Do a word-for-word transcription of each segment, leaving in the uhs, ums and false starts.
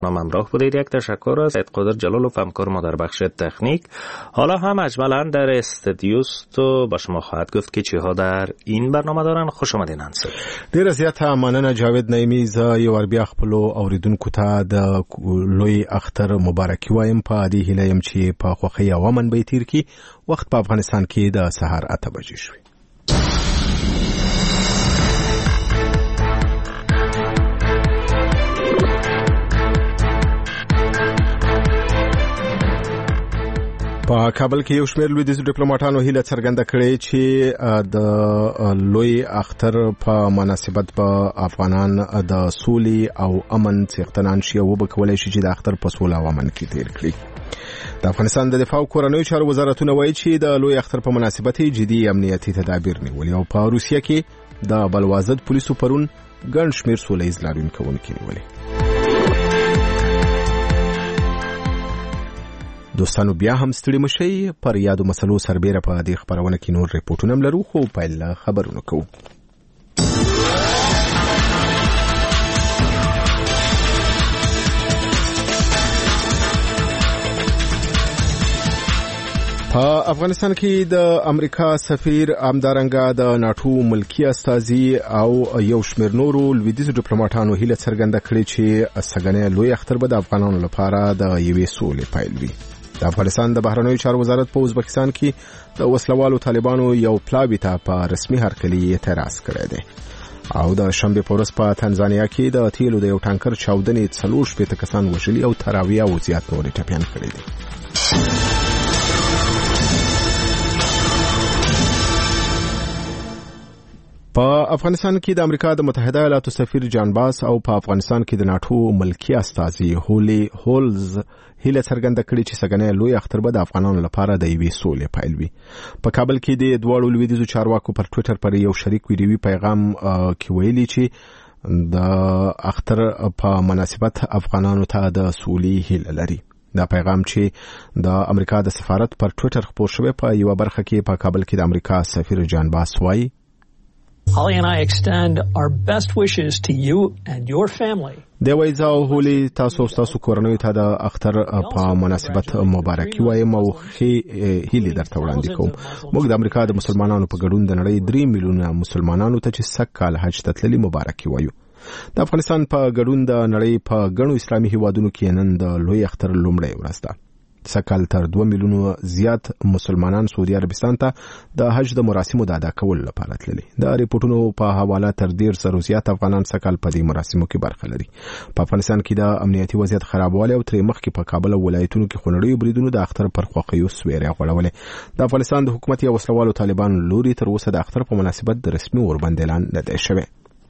نام همراه بودید. یک تشکر از سید قادر جلالوف همکار ما در بخش تکنیک. حالا هم اجمالاً در استودیوست و با شما خواهد گفت که چی ها در این برنامه دارن. خوش آمدین انصر. ډیر زیاته مننه جاوید نعیمی. زه یو ور بیا خپل اوریدونکو ته د لوی اختر مبارکي وایم په دې هیله یم چې په خوښۍ او امن به تیر کی. وخت په افغانستان کې د سهار اته بجې شوې. په کابل کې یو شمېر لویدیځو ډیپلوماټانو هیله څرګنده کړې چې د لوی اختر په مناسبت به افغانان د سولې او امن څښتنان شي او به کولای شي چې د اختر په سوله او امن کې تیر کړي. د افغانستان د دفاع او کورنیو چارو وزارتونه وایي چې د لوی اختر په مناسبت جدي امنیتي تدابیر نیولي او په روسیه کې د بلوازد پولیسو پرون ګڼ شمېر سوله ییز لاریون کوونکي نیولي. دوستانو بیا هم ستړي مشئ. پر یادو مسلو سربیره په دې خبرونه کې نور ریپورتونه هم لرو، خو پیل خبرونه کوو. په افغانستان کې د امریکا سفیر امدارنګه د ناتو ملکی استازي او یو شمېر نورو لویدیځو ډیپلوماټانو هیله څرګنده کړې چې سګنې لوی اختر به د افغانانو لپاره د یوې سولې پیل وي. د افغانستان د بهرنیو چارو وزارت په ازبکستان کې د وسلوالو طالبانو یو پلاوي ته په رسمي هرکلي اعتراض کړی دی او د شنبې په ورځ په تنزانیا کې د تیلو د یو ټانکر چاودنې څلور شپېته کسان وژلي او تر اویا او زیات نور ټپیان کړي دي. په افغانستان کې د امریکا د متحده ایالاتو سفیر جان باس او په افغانستان کې د ناتو ملکی استازي هولي هولز هیله څرګنده کړې چې سګنې لوی اختر به د افغانانو لپاره د یوې سولې پیل وي. په کابل کې د دواړو لویدیځو چارواکو پر ټویټر پر یو شریک ویډیوي پیغام کې ویلي چې د اختر په مناسبت افغانانو ته د سولې هیله لري. دا پیغام چې د امریکا د سفارت پر ټویټر خپور شوی په یو برخه کې په کابل کې د امریکا سفیر جان باس وایي Holly and I extend our best wishes to you and your family. د وایزا او هولي تاسو تاسو کورنۍ ته د اختر په مناسبت مبارکي وایم او هیلې درته وړاندې کوم. موږ د امریکا د مسلمانانو په ګډون د نړۍ درې میلیونه مسلمانانو ته چې سږ کال حج ته تللي مبارکي وایو. د افغانستان په ګډون د نړۍ په ګڼو اسلامي هیوادونو کې نن د لوی اختر لومړۍ ورځ ده. سکهال تر دوه میلیونو زیات مسلمانان سعودي عربستان ته د حج د مراسمو د ادا کولو لپاره تللي. د ریپورتونو په حواله تر ډیر زرو زیات افغانان سکهال په دې مراسمو کې برخه لري. په افغانستان کې د امنیتي وضعیت خرابوالی او ترې مخکې په کابل او ولایتونو کې خونړیو بریدونو د اختر پر خوښیو سویرې غوړولې. د افغانستان د حکومت یا وسلوالو طالبانو لوري تر اوسه د اختر په مناسبت د رسمي اوربند اعلان نه دی شوی.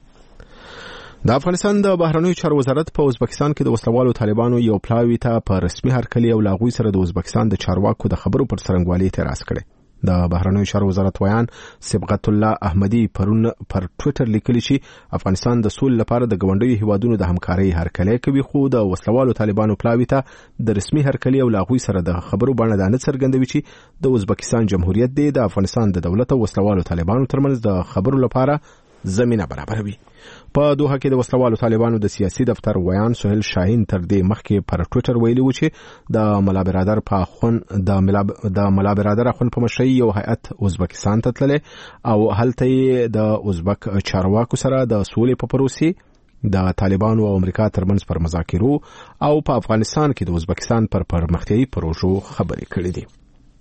د افغانستان د بهرنیو چارو وزارت په ازبکستان کې د وسلوالو طالبانو یو پلاوي ته په رسمي هرکلي او لاغوي سره د ازبکستان د چارواکو د خبرو پر څرنګوالي اعتراض کړي. د بهرنیو چارو وزارت ویان صبغت الله احمدی پرون پر ټویټر لیکلی چې افغانستان د سولې لپاره د ګاونډیو هیوادونو د همکارۍ هرکلی کوي، خو د وسلوالو طالبانو پلاوي ته د رسمي هرکلي او لاغوي سره د خبرو باندې دا نه څرګندوي چې د ازبکستان جمهوریت دی د افغانستان د دولت او وسلوالو طالبانو ترمنځ د خبرو لپاره زمينه برابروي. په دوحه کې د وسلوالو طالبانو د سیاسي دفتر ویان سهیل شاهین تر دې مخکې پر ټویټر ویلي و چې د ملا برادر په خون د ملا د ملا برادر خون په مشرۍ یو هیئت ازبکستان ته تللی او هلته د ازبک چارواکو سره د سولې په پروسې د طالبانو او امریکا ترمنځ پر مذاکرو او په افغانستان کې د ازبکستان پر پرمختیایي پروژو خبرې کړې دي.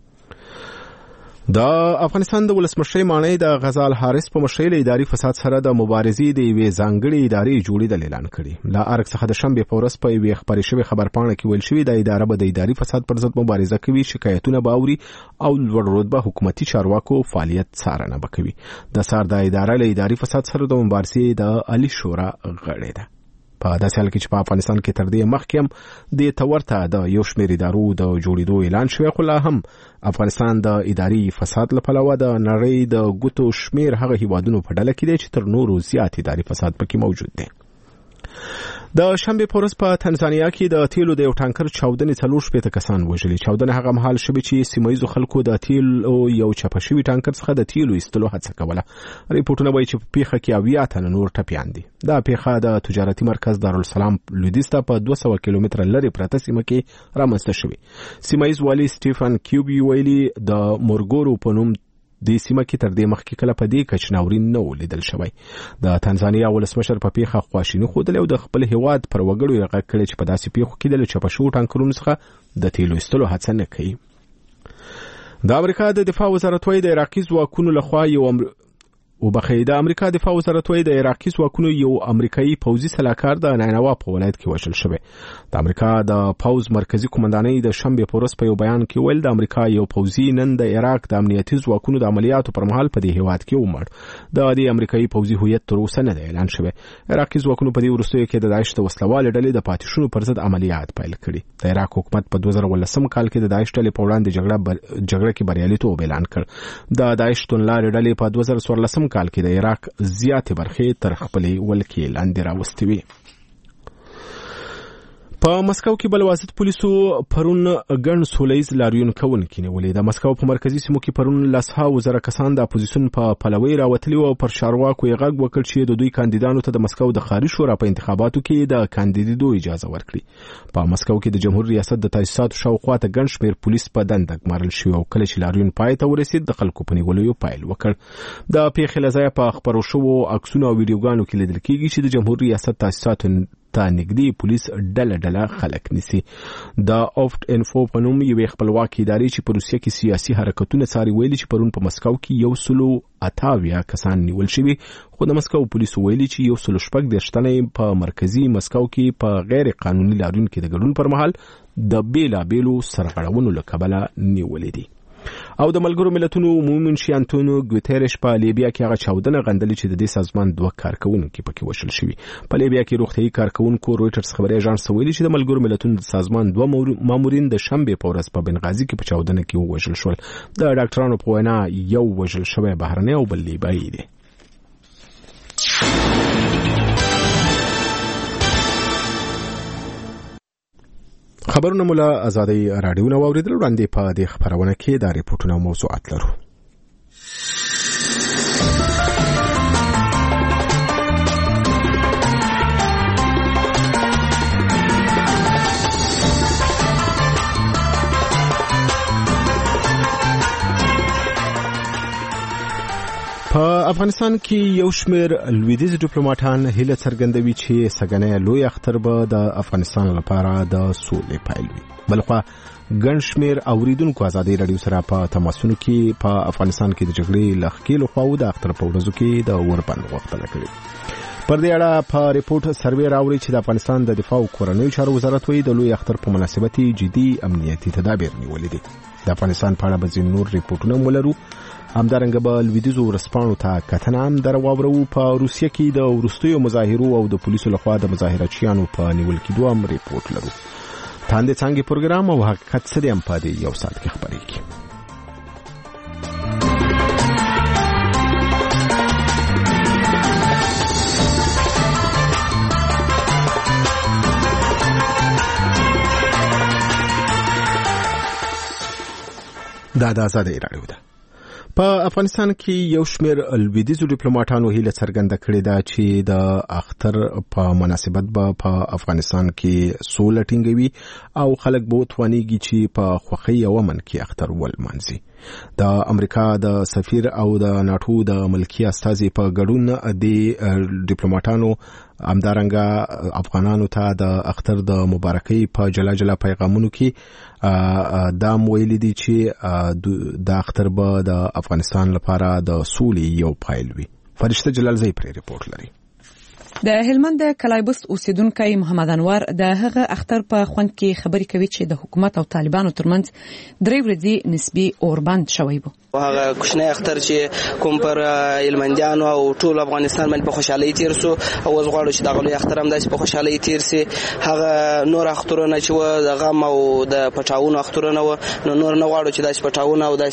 د افغانستان د ولسمشر مانای د غزال حارث په مشرۍ له اداري فساد سره د مبارزې د یوې ځانګړې ادارې جوړېدل اعلان کړي. لا ارګ څخه د شنبې په ورځ په یوې خبرې شوې خبرپاڼه کې ویل شوی د اداره به د اداري فساد پر ضد مبارزه کوي، شکایتونه به اوري او لوړ رتبه حکومتي چارواکو فعالیت څارنه به کوي. د سار د اداره له اداري فساد سره د مبارزې د عالی شورا غړې ده. په داسې حال کې چې په افغانستان کې تر دې مخکې هم د تورته د یو شمېر ادارو د جوړېدو اعلان شوی، خو لا هم افغانستان د اداري فساد له پلوه د نړۍ د ګوتو شمېر هغه هیوادونو په ډله کې دی چې تر نورو زیات اداري فساد پکې موجود دی. د شنبه په ورځ په تنزانیا کې د تیلو د یو ټانکر چاودنې څلور شپېته کسان وژلي. چاودنه هغه مهال شوې چې سیمایي خلکو د تیلو یو چپه شوي ټانکر څخه د تیلو ایستلو هڅه کوله. ریپورتونه وایي چې په پیښه کې اویا تنه نور ټپیان دي. دا پیښه د تجارتي مرکز دارالسلام لویدیځ ته په دوه سوه کیلومتره لرې پرته سیمه کې رامنځته شوې. سیمایي والي سټیفن کیوبي ویلي د مورګورو په نوم د سیمه کې تر دې مخکې کله په دې کچ ناورین نه ولیدل شوی. د تنزانیا ولسمشر په پیښه خواشیني ښودلې او د خپل هیواد پر وګړو یې غږ کړی چې په داسې پیښو کې د چپه شوو ټانکرونو څخه د تیلو ایستلو هڅه نه کوي. د امریکا د دفاع وزارت وايي د عراقي ځواکونو لخوا یو امر... وبخښئ د امریکا دفاع وزارت وايي د عراقي ځواکونو یو امریکایي پوځي سلاکار د نینوا په ولایت کې وژل شوی. د امریکا د پوز مرکزی قومندانۍ د شنبه په ورځ په یو بیان کې ویل د امریکا یو پوځي نن د عراق د امنیتي ځواکونو د عملیاتو پر مهال په دې هیواد کې ومړ. د دې امریکایي پوځي هویت تر اوسه نه دی اعلان شوی. عراقي ځواکونو په دې وروستیو کې د داعش د وسلوال ډلې د پاتې پر ضد عملیات پیل کړي. د عراق حکومت په دوه زره ولسم کال کې د داعش ډلې په وړاندې جګړه بر... جګړه کې بریالیتوب اعلان کړ. د داعش توندلارې ډلې په دوه زره څوارلسم کال کې د عراق زیاتې برخې تر خپلې ولکې لاندې راوستې وې. په مسکو کې بل واسط پولیسو پرون ګڼ سولهییز لاریون کوونکي نیولې. د مسکو په مرکزی سیمو کې پرون لسها وزره کسان د اپوزیسیون په پلوي راوتلي او پر چارواکو یې غږ وکړ چې د دوی کاندیدانو ته د مسکو د خاري شورا په انتخاباتو کې د کاندیدېدو اجازه ورکړي. په مسکو کې د جمهور ریاست د تاسیساتو شاوخوا ته ګڼ شمېر پولیس په دنده ګمارل شوي او کله چې لاریون پای ته ورسېد د خلکو په نیولو پیل وکړ. د پیښې له ځایه په خپرو شوو عکسونو او ویډیوګانو کې لیدل کېږي چې د جمهور ریاست تاسیساتو ته نږدې پولیس ډله ډله خلک نیسي. د افت انفو په نوم یوې خپلواکې ادارې چې په روسیه کې سیاسي حرکتونه څاري ویلي چې پرون په مسکو کې یو سلو اتاویا کسان نیول شوي، خو د مسکو پولیسو ویلي چې یو سلو شپږ دېرش تنه په مرکزي مسکو کې په غیر قانوني لاریون کې د ګډون پر مهال د بیلابیلو سرغړونو له کبله نیولې دي. او د ملګرو ملتونو عمومي منشي انټونیو ګوتيريش په لیبیا کې هغه چاودنه غندلې چې د دې سازمان دوه کارکونکو پکې وشل شوي. په لیبیا کې روغتيایي کارکونکو رويټرز خبري اژانس ویلي چې د ملګرو ملتونو سازمان دوه مامورین د شنبه په ورځ په بنغازي کې په چاودنه کې وژل شول. د ډاکټرانو په وینا یو وژل شوی بهرنی او بل لیبیایي دی. خبرونه مولا آزادی رادیو نو اوریدل وړاندې په دې خبرونه کې د ریپورتونو موضوعات لرو. په افغانستان کې یو شمېر لویدیځ ډیپلوماټان هیله څرګندوي چې سګنې لوی اختر به د افغانستان لپاره د سولې پیل وي. بلخوا ګڼ شمېر اوریدونکو آزادي رادیو سره په تماسونو کې په افغانستان کې د جګړې له ښکېلو خواو د اختر په ورځو کې د اوربند غوښتنه کړې. پر دې اړه په ریپورت سروې راوړي چې د افغانستان د دفاع او کورنیو چارو وزارت وایي د لوی اختر په مناسبت جدي امنیتي تدابیر نیولې دي. د افغانستان په اړه به ځینې نور ریپورتونه ولرو. همدارنګه به لویدیځو ورسپانو ته کتنه هم درواورو. په روسیه کې د وروستیو مظاهرو او د پولیسو لخوا د مظاهرچیانو په نیول کېدو هم ریپورت لرو. تاندې څنګه پروګرام او حقیقت څه دی هم په دې یو ساعت کې خبرېږي. دا د آزادۍ راډیو ده. په افغانستان کې یو شمېر لویدیځو ډیپلوماټانو هیله څرګنده کړې ده چې د اختر په مناسبت به په افغانستان کې سوله ټینګوي او خلک به وتوانیږي چې په خوښۍ او امن کې اختر ولمانځي. د امریکا د سفیر او د ناټو د ملکی استازي په ګډون د ډیپلوماټانو همدارنګه افغانانو ته د اختر د مبارکۍ په جلا جلا پیغامونو کې دا ویلي دي چې د اختر به د افغانستان لپاره د سولې یو پیل وي. فرشته جلالزی پر ریپورت لري. د هلمند کلایبست اوسیدونکو محمد انور د هغه اختر په خوند کې خبري کوي چې د حکومت او طالبانو ترمنځ درې ورځې نسبی اوربند شوی وو. هغه کوچنی اختر چې کوم پر هلمندیانو او ټول افغانستان باندې په خوشحالۍ تیر سو او اوس غواړو چې دغه لوی اختر هم داسې په خوشحالۍ تیر سي. هغه نور اخترونه چې و د غم او د پټاونو اخترونه و نو نور نه غواړو چې داسې پټاونه او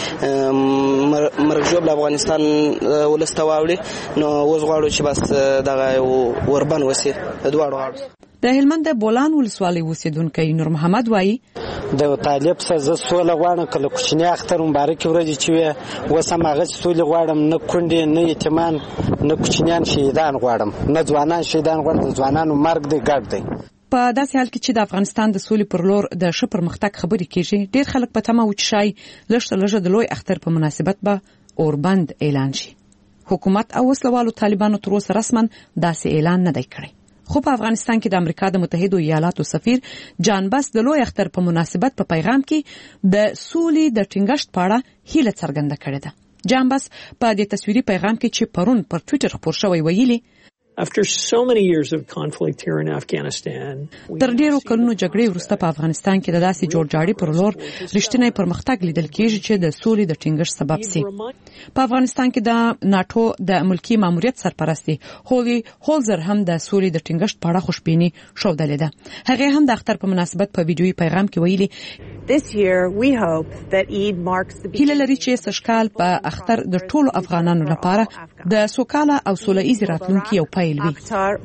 داسې مرګ جوړ افغانستان ولسته واوړي. نو اوس غواړو چې بس د دغه اوربند وسی دواړو غاړو. د هلمند بولان ولسوالۍ اوسیدونکی نور محمد وایي د طالب سره زه سوله غواړم، کله کوچنی اختر مبارکې ورځې چې وي اوس هم هغه سولې غواړم، نه کونډې نه یتیمان نه کوچنیان شهیدان غواړم، نه ځوانان شهیدان غواړم، د ځوانانو مرګ دی ګډ دی. په داسې حال کې چې د افغانستان د سولې پر لور د ښه پرمختګ خبرې کېږي، ډېر خلک په تمه و چې شاید لږ تر لږه د لوی اختر په مناسبت به اوربند اعلان شي. حکومت او وسلوالو طالبانو تر اوسه رسما داسې اعلان نه دی کړی. خو په افغانستان کې د امریکا د متحده ایالاتو سفیر جان بس د لوی اختر په مناسبت په پیغام کې د سولې د ټینګښت په اړه هیله څرګنده کړې ده. جان بس په دې تصویري پیغام کې چې پرون پر ټوئیټر خپور شوی ویلي After so many years of conflict here in Afghanistan, تر ډیرو کلونو جګړې وروسته په افغانستان کې د داسې جوړجاړي پر لور رښتینی پرمختګ لیدل کېږي چې د سولې د ټینګښت سبب سي. په افغانستان کې د ناتو د ملکی ماموریت سرپرستی هولي هولزر هم د سولې د ټینګښت په اړه خوشبیني ښودلې ده. هغه هم د اختر په مناسبت په ویډیويي پیغام کې ویلي This year we hope that Eid marks the هیله لري چې سشکال په اختر د ټولو افغانانو لپاره د سوکاله او سوله ایز راتلونکي یو پیل وي.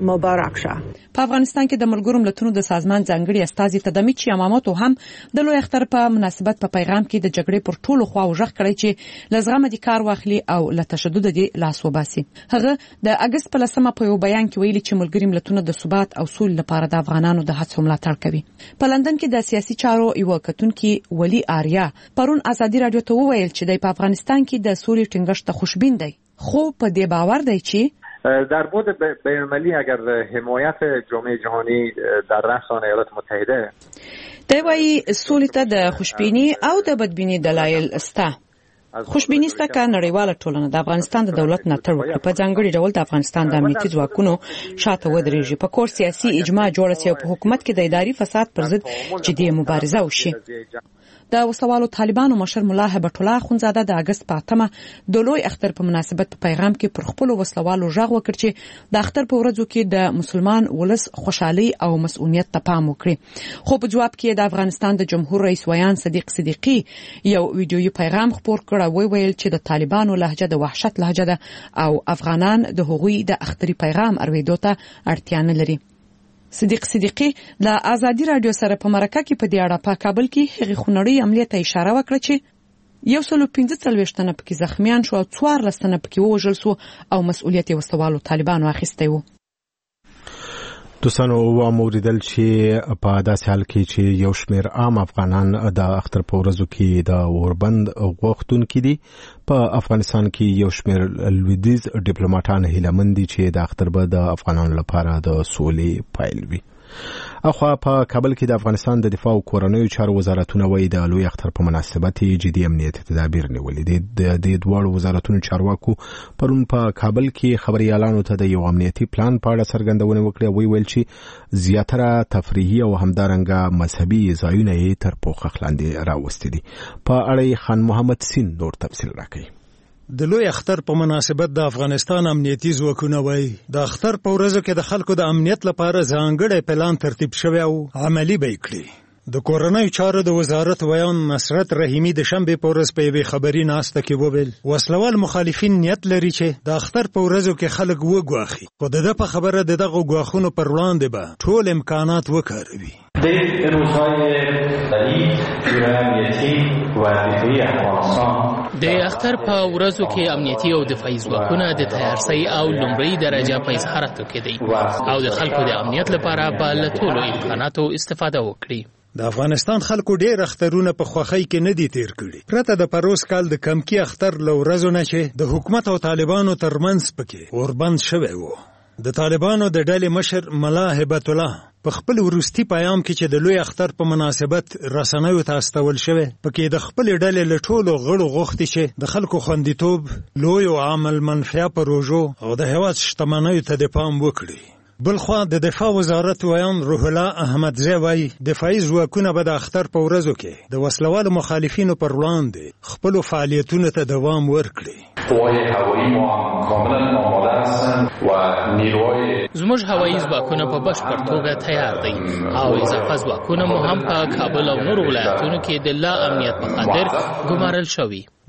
په افغانستان کې د ملګرو ملتونو د سازمان ځانګړي استازي تدمیچی یاماموتو هم د لوی اختر په مناسبت په پیغام کې د جګړې پر ټولو خواو ژغ کړی چې لزغمه دي کار واخلي او له تشدد دي لاس وباسي. هغه د اگست په لسمه په یو بیان کې ویلي چې ملګري ملتونه د ثبات او سولې لپاره د افغانانو د هڅو ملاتړ کوي. په لندن کې د سیاسي چارو یو کتونکي ولی آریا پرون ازادي رادیو ته وویل چې د افغانستان کې د سولې ټینګښت ته خوشبین دی، خو په دې باور دی چې در بعد بین‌المللی اگر حمایت جامعه جهانی در رأسان ایالات متحده دی وايي سولې ته د خوشبینی او د بدبینی دلایل استه. خوشبینی ستا کا نړیواله ټولنه د افغانستان د دولت ناتړ وکړي، په ځانګړي ډول د افغانستان د امنیتي ځواکونو شاته ودرېږي، په کور سیاسي اجماع جوړه شي او په حکومت کې د اداري فساد پر ضد جدي مبارزه وشي. د وسوالو طالبانو مشر ملا هبت الله اخونزاده د اگست په اتمه د لوی اختر په مناسبت په پیغام کې پر خپل وسلوالو ژغ وکړ چې د اختر په ورځو کې د مسلمان ولس خوشحالي او مسؤلیت ته پام وکړي. خو په جواب کې د افغانستان د جمهور رئیس ویان صدیق صدیقی یو ویډیويي پیغام خپور کړ او ویل چې د طالبانو لهجه د وحشت لهجه ده او افغانان د هغوی د اختري پیغام اورېدو ته اړتیا نه لري. صدیق صدیقی د ازادي رادیو سره په مرکه کې په دې اړه په کابل کې هغه خونړی عملیه ته اشاره وکړه چې یو سل پنځه څلوېښت تنه پکې زخمیان شو او څوارلس تنه پکې ووژل شو او مسؤلیت یې وسوالو طالبانو اخیستی وو. دوستانو و موریدل چې په داسې حال کې چې یو شمېر عام افغانان د اختر په ورځو کې د اوربند غوښتونکي دي، په افغانستان کې یو شمېر لویدیځ ډیپلوماټان هیله مند دي چې د اختر به د افغانانو لپاره د سولې پیل وي. اخوا په کابل کې د افغانستان د دفاع او کورنیو چارو وزارتونه وایي د لوی اختر په مناسبت جدي امنیتي تدابیر نیولي دي. د دې دواړو وزارتونو چارواکو پرون په کابل کې خبريالانو ته د یو امنیتي پلان په اړه څرګندونه وکړه. وی ویل چې زیاتره تفریحي او همدارنګه مذهبي ځایونه یې تر پوښښ لاندې راوستي دي. په اړه خان محمد سین نور تفصیل راکوي. د لوی اختر په مناسبت د افغانستان امنیتي ځواکونه وایي د اختر په ورځو کې د خلکو د امنیت لپاره ځانګړی پلان ترتیب شوی او عملي به یې کړي. د کورنیو چارو د وزارت ویان نصرت رحیمي د شنبې په ورځ په یوې خبري ناسته کې وویل وسلوال مخالفین نیت لري چې د اختر په ورځو کې خلک وګواخي، خو د ده په خبره د دغه ګواښونو پر وړاندې به ټول امکانات وکاروي. در روزهای عید جوره امنیتی و دفاعی افغانستان د اختر په ورځو کې امنیتي او دفاعي ځواکونه د تیارسۍ او لومړۍ درجه په اظهاراتو کې دي او د خلکو د امنیت لپاره به له ټولو امکاناتو استفاده وکړي. د افغانستان خلکو ډېر اخترونه په خوښۍ کې نه دي تیر کړي، پرته د پروس کال د کمکی اختر له ورځو نه چې د حکومت او طالبانو ترمنځ پکې اوربند شوی و. د طالبانو د ډلې مشر ملا هبت الله په خپل وروستي پیغام کې چې د لوی اختر په مناسبت رسنیو ته استول شوی پکې د خپل ډلې له ټولو غړو غوښتي چې د خلکو خوندیتوب، لوی او عامل منفعه پروژو او د هیواد شتمنیو ته د پام وکړي. بلخوا د دفاع وزارت ویان روح الله احمدزی وایي دفاعي ځواکونه به د اختر په ورځو کې د وسلوالو مخالفینو پر وړاندې خپلو فعالیتونو ته دوام ورکړي. قوای هوایی ما کاملا آماده هستند و نیروهای زموږ هوایی ځواکونه په بشپړ توګه تیار دي او اضافه ځواکونه مو هم په کابل او نورو ولایتونو کې د لا امنیت په خاطر ګمارل شوي.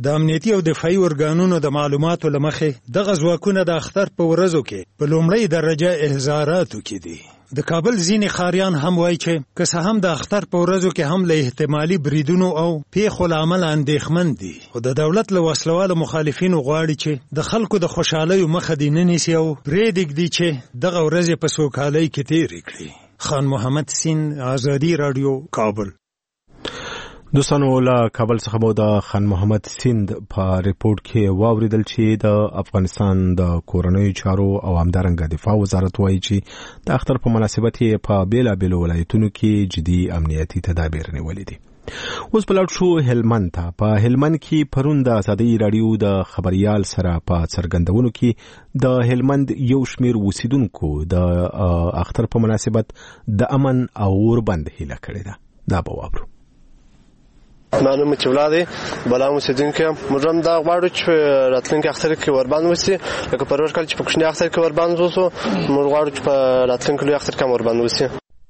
د امنیتي او دفاعي ارګانونو د معلوماتو لمخې دغه ځواکونه د اختر په ورځو کې په لومړۍ درجه احضاراتو کې دي. د کابل ځینې ښاریان هم وایي چې که څه هم د اختر په ورځو کې هم له احتمالي بریدونو او پیښو له امله اندېښمن دي، خو د دولت له وسلوالو مخالفینو غواړي چې د خلکو د خوشحالیو مخه دې نه نیسي او پرېږدي چې دغه ورځې په سوکالۍ کې تېرې کړي. خان محمد سین، آزادي راډیو، کابل. دوستانو له کابل څخه مو د خان محمد سیند په ریپورت کې واوریدل چې د افغانستان د کورنیو چارو او همدارنګه دفاع وزارت وایي چې د اختر په مناسبت یې په بیلابیلو ولایتونو کې جدي امنیتي تدابیر نیولي دي. اوس په لاړ شو هلمند ته. په هلمند کې پرون د ازادي راډیو د خبريال سره په څرګندونو کې د هلمند یو شمیر اوسیدونکو د اختر په مناسبت د امن او اوربند هیله کړې ده. دا به واورو. معلومه چې ولاده بلا اوسیدونکو موږ هم دا غواړو چې راتلونکي اختر کې وربند وسی، لکه په ورکل چې په کوچني اختر کې وربند وسو، موږ غواړو چې په راتلونکي لوی اختر کې وربند وسی.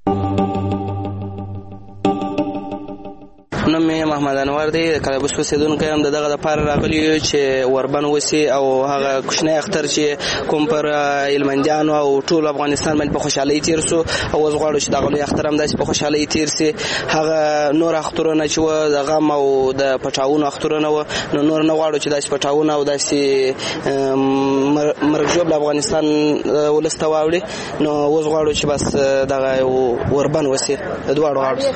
نوم یې محمد انور دی، د کلابوس اوسیدونکی یم. د دغه لپاره راغلی یو چې وربند وسي او هغه کوچنی اختر چې کوم پر هلمندیانو او ټول افغانستان باندې په خوشحالۍ تېر سو، او اوس غواړو چې دغه لوی اختر هم داسې په خوشحالۍ تېر سي. هغه نور اخترونه چې وه د غم او د پټاونو اخترونه وه، نو نور نه غواړو چې داسې پټاونه او داسې مرګ ژوبله افغانستان ولس ته واوړي. نو اوس غواړو چې بس دغه وربند وسي د دواړو غاړو.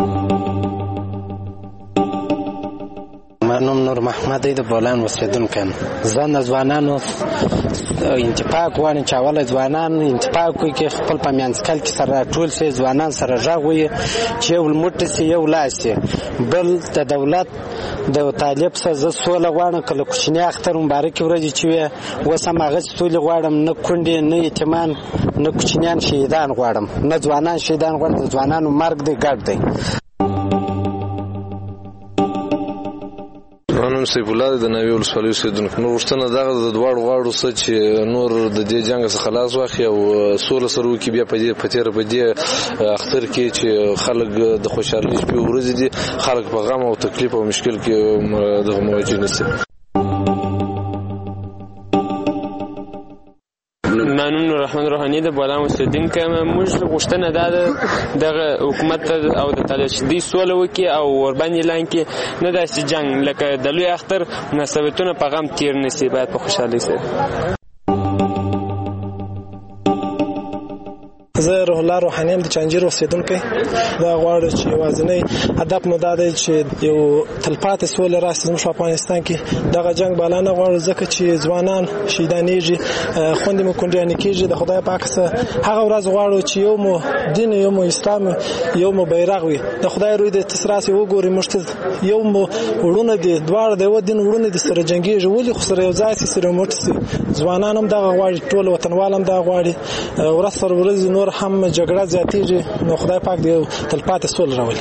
نوم نور محمد دی، د بولان اوسیدونکی یم. زه د ځوانانو انتفاق غواړم چې اوله ځوانان انتفاق کوي چې خپل په منځکل کې سره ټول سي ځوانان سره غږ وي چې یو موټی سي یو لاس سي. بل د دولت د طالب څخه زه سوله غواړم، کله کوچنی اختر مبارکې ورځې چې وي اوس هم هغسې سولې غواړم، نه کونډې نه یتیمان نه کوچنیان شهیدان غواړم، نه ځوانان شهیدان غواړم. د ځوانانو مرګ دی ګډ دی. نوم سیف الله د نوی ولسوالۍ اوسیدونکی. نو غوښتنه دغه د دواړو غاړو څه چې نور د دې جنګ څخه خلاص واخلي او سوله سره وکړي، بیا په دې په تېره په دې اختر کې چې خلک د خوشحالۍ شپې ورځې دي، خلک په غم او تکلیف او مشکل کې دغه مواجه نه سي. مانون نور رحمان روحانی د بولان اوسیدونکی یم. موږ غوښتنه دا ده دغه حکومت او د طالب شدي سوله وکړي او ورباندې اعلان کړي، نه داسې جنګ لکه د لوی اختر مناسبتونه په غم تېر نه سي، باید په خوشحالۍ سره. زه روح الله روحاني یم، د چانجیر اوسیدونکی. دا غواړو چې یوازینی هدف مو دا دی چې یو تلپاتې سوله راشي زموږ په افغانستان کې. دغه جنګ بالا نه غواړو ځکه چې ځوانان شهیدانېږي، خویندې مو کونډیانې کېږي. د خدای پاک څخه هغه ورځ غواړو چې یو مو دین، یو مو اسلام، یو مو بیرغ وي. د خدای روی دې تاسو راسي وګورئ، موږ ته یو مو وړونه دي، دواړه د یو دین وړونه دي، سره جنګېږي، ولې خو سره یو ځای سي، سره موټ سي. ځوانان هم دغه غواړي، ټول وطنوال هم دغه غواړي. ورځ تر ورځې نور هم جګړه زیاتېږي، نو خدای پاک دې تلپاتې سوله راولي.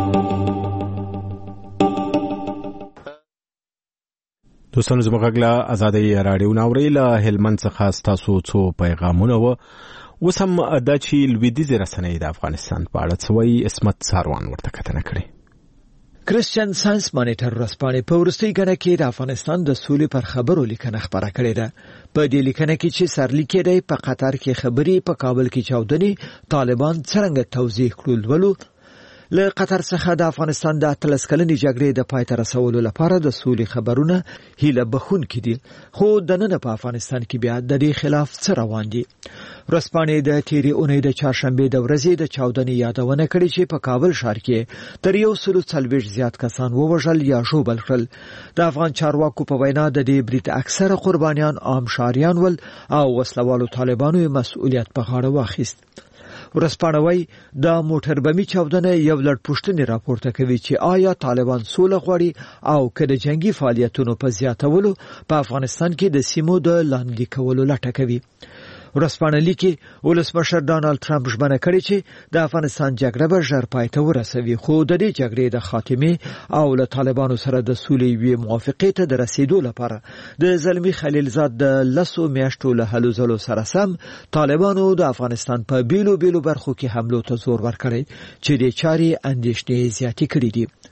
دوستانو زموږ غږ له ازادۍ راډیو نه اورئ. له هلمند څخه ستاسو څو پیغامونه وه. اوس هم دا چې لویدیځې رسنۍ د افغانستان په اړه څه وایي، عصمت ساروان ورته کتنه کړې. کرسچن ساينس مانیټر ورځپاڼې په وروستۍ ګڼه کې د افغانستان د سولې پر خبرو لیکنه خپره کړې ده. په دې لیکنه کې چې سرلیکې دی په قطر کې خبري، په کابل کې چاودنې، طالبان څنګه توضیح کړل ولو له قطر څخه د افغانستان د اتلس کلنې جګړې د پای ته رسولو لپاره د سولې خبرونه هیله بخونکي دي، خو دننه په افغانستان کې بیا د دې خلاف څه روان دي. ورځپاڼې د تیرې اونۍ د چهارشنبې د ورځې د چاودنې یادونه کړې چې په کابل ښار کې تر یو سل څلوېښت زیات کسان ووژل یا ژوبل کړل. د افغان چارواکو په وینا د دې برید اکثره قربانیان عام ښاریان ول او وسلوالو طالبانو یې مسؤلیت په غاړه واخیست. ورځپاڼه وايي د موټر بمي چاودنه یو لړ پوښتنې راپورته کوي چې آیا طالبان سوله غواړي او که د جنگي فعالیتونو په زیاتولو په افغانستان کې د سیمو د لاندې کولو لټه کوي. ورځپاڼه لیکي ولسمشر ډانلډ ټرمپ ژمنه کړې چې د افغانستان جګړه به ژر پای ته ورسوي، خو د دې جګړې د خاتمې او له طالبانو سره د سولې وی موافقې ته د رسیدو لپاره د زلمی خلیلزاد د لسو میاشتو له هلو ځلو سره سم طالبانو د افغانستان په بیلو بیلو برخو کې حملو ته زور ورکړی چې د چاري اندېښنې زیاتې کړې دي.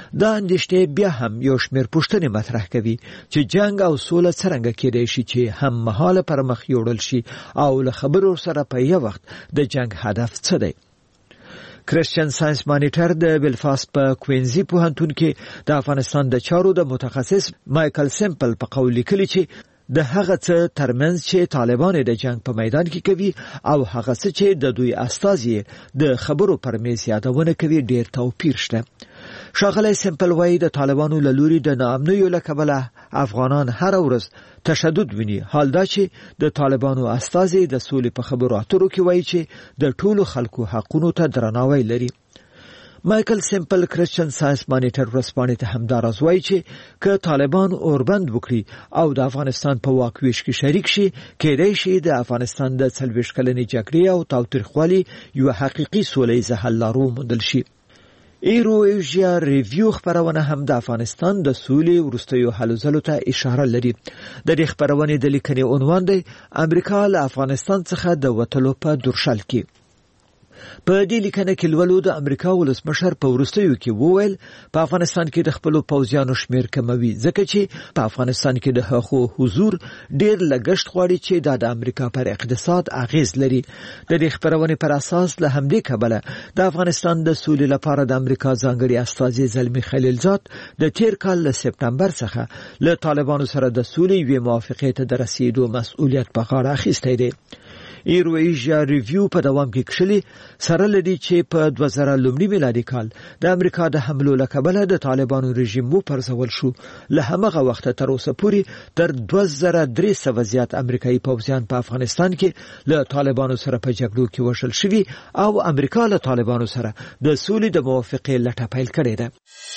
دا اندېښنې بیا هم یو شمېر پوښتنې مطرح کوي چې جنگ او سوله څرنګه کېدای شي چې هم مهاله پر مخ یوړل شي او له خبرو سره په یو وخت د جنگ هدف څه دی. کرسچن ساينس مانیټر د بلفاست په کوینزي پوهنتون کې د افغانستان د چارو د متخصص مایکل سیمپل په قول لیکلي چې د هغه څه ترمنځ چې طالبان د جنگ په میدان کې کوي او هغه څه چې د دوی استازي د خبرو پر میز یادونه کوي ډیر توپیر شته. ښاغلی سیمپل وایي د طالبانو له لوري د ناامنیو له کبله افغانان هر ورځ تشدد ویني، حال دا چې د طالبانو استازي د سولې په خبرو اترو کې وایي چې د ټولو خلکو حقونو ته درناوی لري. مایکل سیمپل کرسچن ساينس مانیټر ورسپانې ته همدا راز وایي چې که طالبان اوربند وکړي او د افغانستان په واک ویش کې شریک شي، کېدای شي د افغانستان د څلوېښت کلنې جګړې او تاوتریخوالي یو حقیقي سولهییزه حل لار وموندل شي. ایرو ایشیا ریویو خبرونه هم د افغانستان د سولې وروستیو هلو ځلو ته اشاره لري. د دې خبرونې د لیکنې عنوان دی امریکا له افغانستان څخه د وتلو په درشل کې. په دې لیکنه کې لولو د امریکا ولسمشر په وروستیو کې وویل په افغانستان کې د خپل پوځیانو شمیر کموي ځکه چې په افغانستان کې د هغو حضور ډیر لګښت غواړي چې د امریکا پر اقتصاد اغیز لري. د دې خبرونې پر اساس له همدې کبله د افغانستان د سولې لپاره د امریکا ځانګړي استازي زلمی خلیلزاد د تیر کال له سپتمبر څخه له طالبانو سره د سولې یوې موافقې ته د رسیدو مسؤلیت په غاړه اخیستی دی. ایرو ایشیا ریویو په دوام کې کښلي سره لدی چې په دوه زره لومړي میلادي کال د امریکا د حملو له کبله د طالبانو رژیم وپرځول شو. له همغه وخته تر اوسه پورې تر دوه زره درې سوه زیات امریکایي پوځیان په افغانستان کې له طالبانو سره په جګړو کې وژل شوي او امریکا له طالبانو سره د سولې د موافقې لټه پیل کړې ده.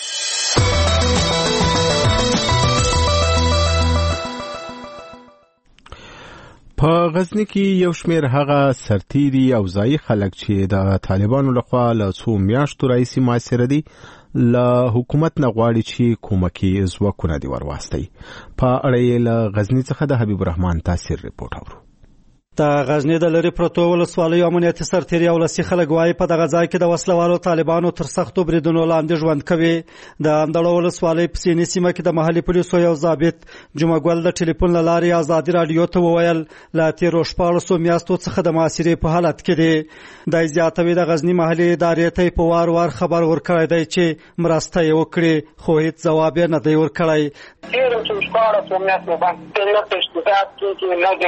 په غزنی کې یو شمېر هغه سرتیري او ځایي خلک چې د طالبانو لخوا له څو میاشتو راهیسې محاصره دي له حکومت نه غواړي چې کومکي ځواکونه دې ورواستوي. په اړه یې له غزنی څخه د حبیب الرحمن تاثیر ریپورټ اورو. د غزنی د لری پروتو ولسوالۍ امنیتي سرتیري او لسی خلک وایي په دغه ځای کې د وسلوالو طالبانو تر سختو بریدونو لاندې ژوند کوي. د اندړو ولسوالۍ په سینې سیمه کې د محلي پولیسو یو ضابط جمعه ګل د ټلیفون له لارې ازادي راډیو ته وویل له تیرو شپاړسو میاشتو څخه د محاصرې په حالت کې دی. د زیاتوي د غزنی محلي ادارې ته په وار وار خبر ورکړی دی چې مرسته یې وکړي خو هیڅ ځواب یې نه دی ورکړی. تیرو شپاړسو میاشتو باندې نه تشکیلات کې نه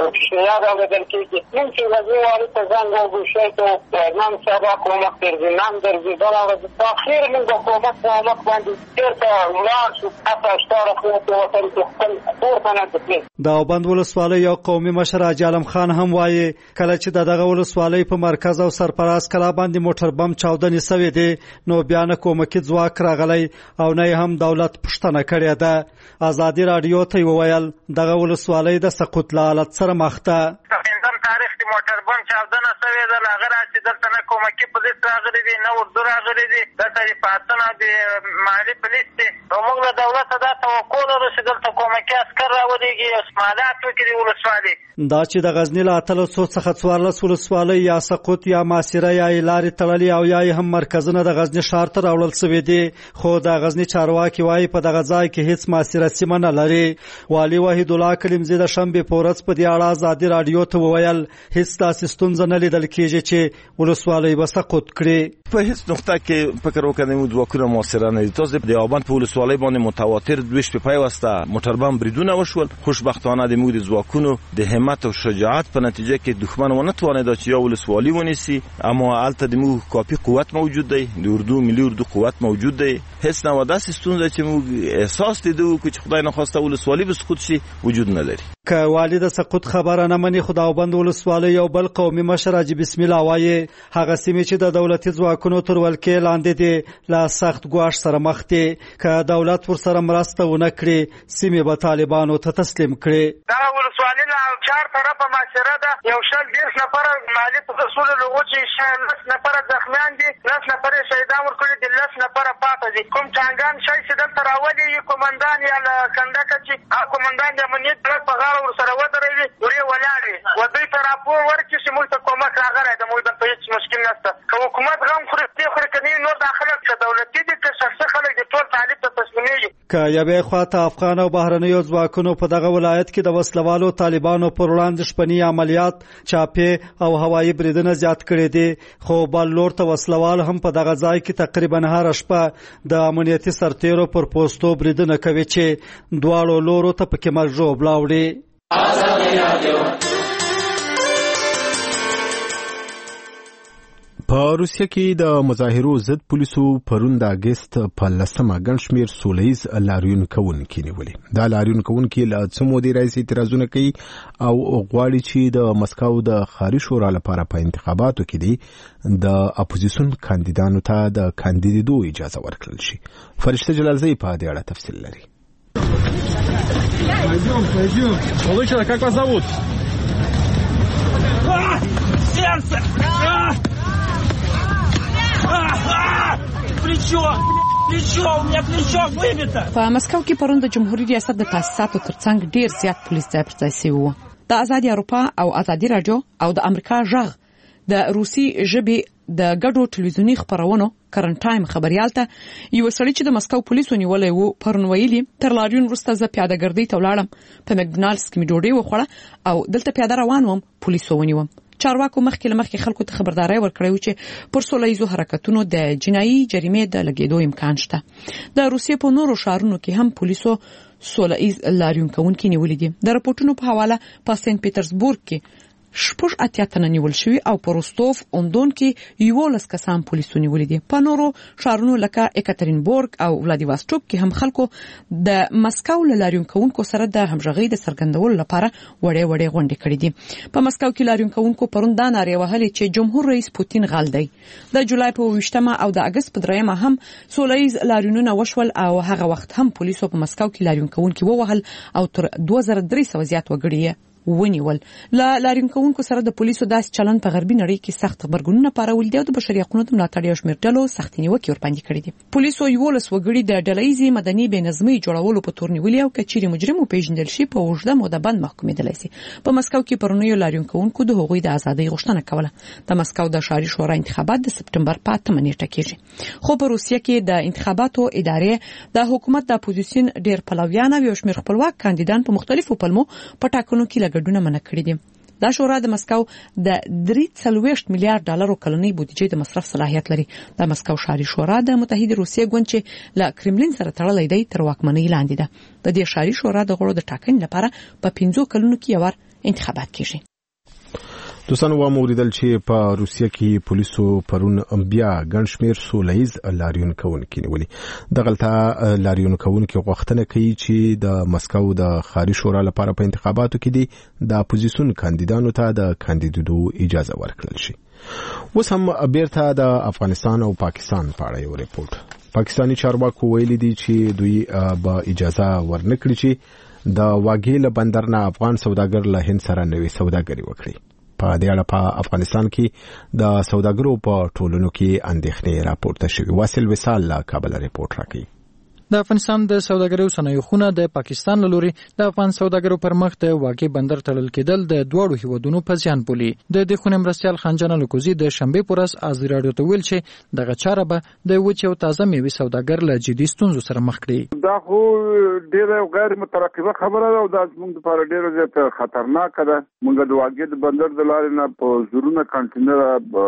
دمو بدل کیږي نن چې وزیر ته ځان وګورئ ته نن سبا کومک درځي نن درځي دا راځي په اخر موږ د کومک کومک باندې ترته ولار شو تاسو ستاره خو ته وته خپل پورته نه کړئ. دا وبند ولسوالۍ یو قومي مشر حاجي عالم خان هم وایي کله چې دغه ولسوالۍ په مرکز او سرپراز کلا باندې موټر بم چاودنې سوي دي نو بیا نه کومکي ځواک راغلی او نه هم دولت پښتنه کړې ده. ازادي راډیو ته وویل دغه ولسوالۍ د سقوط له حالت سره مخ ده. تاریخ دی موټر بم چاودنه سوي ده هغه راځي دلته نه کومکي پولیس راغلي دي نه اردو راغلي دي دلته د پاتنه د مالي پولیس دي نو موږ له دولته دا توقع لرو چې دلته کومکي عسکر راولېږي او سمالات وکړي ولسوالۍ. دا چې د غزنی له اتلسو څخه څوارلس ولسوالۍ یا سقوط یا ماسیره یا لارې تړلې او یا هم مرکزونه د غزنی ښار ته راوړل سوي دي خو د غزنی چارواکي وایي په دغه ځای کې هیڅ ماسیره سیمه نه لري. والي وحید الله کلیمزی د شنبې په ورځ په دې اړه ازادي راډیو ته وویل هیڅ داسې ستونزه نه لیدل کېږي چې ولسوالۍ به سقوط کړي. په هیڅ نقطه کې فکر وکړم چې ځواکونه موثره نه دي. تاسو د یابان په ولسوالۍ باندې متواتر دوه شپې پیوسته موټر بم بریدونه وشول. خوشبختانه د موږ د ځواکونو د همت او شجاعت په نتیجه کې دښمن ونه توانید چې یو ولسوالۍ ونیسي اما البته د موږ کافي قوت موجود دی د اردو ملي اردو قوت موجود دی. هیڅ نه داسې ستونزه چې موږ احساس لیدو چې خدای نه خواسته ولسوالۍ به سقوط شي وجود نه لري. که والي د سقوط خبره نه مني خو د اوبند ولسوالۍ یو بل قومي مشر حاجي بسم الله وایي هغه سیمې چې د دولتي ځواکونو تر ولکې لاندې دي له سخت ګواښ سره مخ دي. که دولت ورسره مرسته ونه کړي سیمې به طالبانو ته تسلیم کړي. دا ولسوالۍ له چار طرفه محاصره ده. یو شل دېرش نفره مالي په اصولو له وجې لس نفره زخمیان دي لس نفره شهیدان ورکړي دي لس نفره پاته دي. کوم ټانګان شی چې دلته راولي قومندان یا له کنډکه چې قومندان د امنیت بلک په غاړه ورسره ودرېږي ورې ولاړې و دوی ته راپور ورکړي چې موږ ته کومک راغلی ده موږ دلته هېڅ مشکل نشته. که حکومت غم خوري دې خوري که نه نور دا خلک که دولتي دي که شخصي خلک دي ټول که یوې خواته افغان او بهرنیو ځواکونو په دغه ولایت کې د وسلوالو طالبانو پر وړاندې شپني عملیات چاپې او هوایي بریدونه زیات کړي دي، خو بل لور ته وسلوال هم په دغه ځای کې تقریبا هره شپه د امنیتي سرتیرو پر پوستو بریدونه کوي چې دواړو لورو ته پکې مرګ ژوبله وړي. په روسیه کې د مظاهرو ضد پولیسو پرون د اگست په لسمه ګڼ شمېر سوله ییز لاریون کوونکي نیولي. دا لاریون کوونکي له څه مودې راهیسې اعتراضونه کوي او غواړي چې د مسکو د ښاري شورا لپاره په انتخاباتو کې دي د اپوزیسیون کاندیدانو ته د کاندیدېدو اجازه ورکړل شي. فرشته جلالزی په دې اړه تفصیل لري. Пойдем, пойдем. Получилось, как вас зовут? А! Сердце! А! А! А! Плечо! Плечо! У меня плечо выбито! په مسکو کې پرون د جمهوریت ریاست د تاسیساتو ترڅنګ ډیر زیات پولیس ځای پر ځای شوي وو. د ازادي اروپا او ازادي رادیو او د امریکا غږ د روسي ژبې د ګډو ټلویزیونی خبرونو کرن ټایم خبريال ته یو سړی چې د مسکو پولیسو نیولې وو پرون ویلي تر لاریون وروسته زه پیاده ګرځي ته ولاړم، په مکډونالډز کې می ډوډۍ وخوړه او دلته پیاده روان وم، پولیسو ونیوم. چارواکو مخکې لمخکې خلکو ته خبرداري ورکړې و چې پر سوله ییزو حرکتونو د جنایي جریمې د لګیدو امکان شته. د روسیې په نورو ښارونو کې هم پولیسو سوله ییز لاریون کوونکي نیولې دي. د راپورټونو په حواله په سنت پیټرزبورګ کې شپږ اتیا تنه نیول شوي او په روستوف اوندون کې یولس کسان پولیسو نیولي دي. په نورو ښارونو لکه اکاترینبورګ او ولادیواستوک کې هم خلکو د مسکو له لاریون کوونکو سره د همغږۍ د څرګندولو لپاره وړې وړې غونډې کړې دي. په مسکو کې لاریون کوونکو پرون دا نارې وهلې چې جمهور رئیس پوتین غل دی. د جولای په اوویشتمه او د اګست په دریمه هم سوله ییز لاریونونه وشول او هغه وخت هم پولیسو په مسکو کې لاریون کوونکي ووهل او تر دوه زره درې سوه زیات وګړي ونیول. لا لاریون کوونکو سره د پولیسو داس چلن په غربي نړۍ کې سخت خبرګونونه پارول دي او د بشري حقوقو ملاتړ یو شمېر ډلو سختې نیوکې ورباندې کړې دي. پولیسو یولس وګړي د ډلهییزې مدني بېنظمۍ جوړولو په تور نیولي او کچېرې مجرم وپېژندل شي په اوږده موده باندې محکومېدلی شي. په مسکو کې پرونیو لاریون کوونکو د هغوی د ازادۍ غوښتنه کوله. د مسکو د ښاري شورا انتخابات د سپټمبر په اتمه نیټه کېږي. خو په روسیه کې د انتخاباتو ادارې د حکومت د اپوزیسیون ډېر پلویان او یو شمېر خپلواک کاندیدان په مختلفو پلمو په ټاکنو کې لګډونه منع کړي دي. دا شورا د مسکو د درې څلوېښت میلیارډ ډالرو کلنۍ بودیجې د مصرف صلاحیت لري. د مسکو ښاري شورا د متحده روسیې ګوند چې له کرملین سره تړلې دی تر واکمنۍ لاندې ده. د دې ښاري شورا د غړو د ټاکنې لپاره په پنځو کلونو کې یو وار انتخابات کیږي. دوستان و موریدل چې په روسیه کې پولیسو پرون بیا ګڼ شمېر سوله ییز لاریون کوونکي نیولي. دغلته لاریون کوونکي غوښتنه کوي چې د مسکو د ښاري شورا لپاره په انتخاباتو کې دي د اپوزیسیون کاندیدانو ته د کاندیدېدو اجازه ورکړل شي. اوس هم بیرته د افغانستان او پاکستان په اړه یو ریپورت. پاکستاني چارواکو ویلي دي چې دوی به اجازه ورنکړي چې د واګې له بندر نه افغان سوداګر له هند سره نوې سوداګري وکړي. په دې اړه په افغانستان کې د سوداګرو په ټولنو کې اندېښنې راپورته شوې. واصل وصال له کابل ریپورت راکوي. د افغانستان د سوداګرۍ صنایع خونه د پاکستان له لوري د افغان سوداګرو پر مخ د واګې بندر تړل کېدل د دواړو هیوادونو په زیان بولي. د دې خونې مرستیال خانجان الکوزي د شنبې په ورځ ازادي راډیو ته ویل چې دغه چاره به د وچې او تازه میوې سوداګر له جدي ستونزو سره مخ کړي. دا خو ډېره غیر مترقبه خبره ده او دا زموږ لپاره ډېره زیاته خطرناکه ده. موږ د واګې د بندر د لارې نه په زرونه کانټینر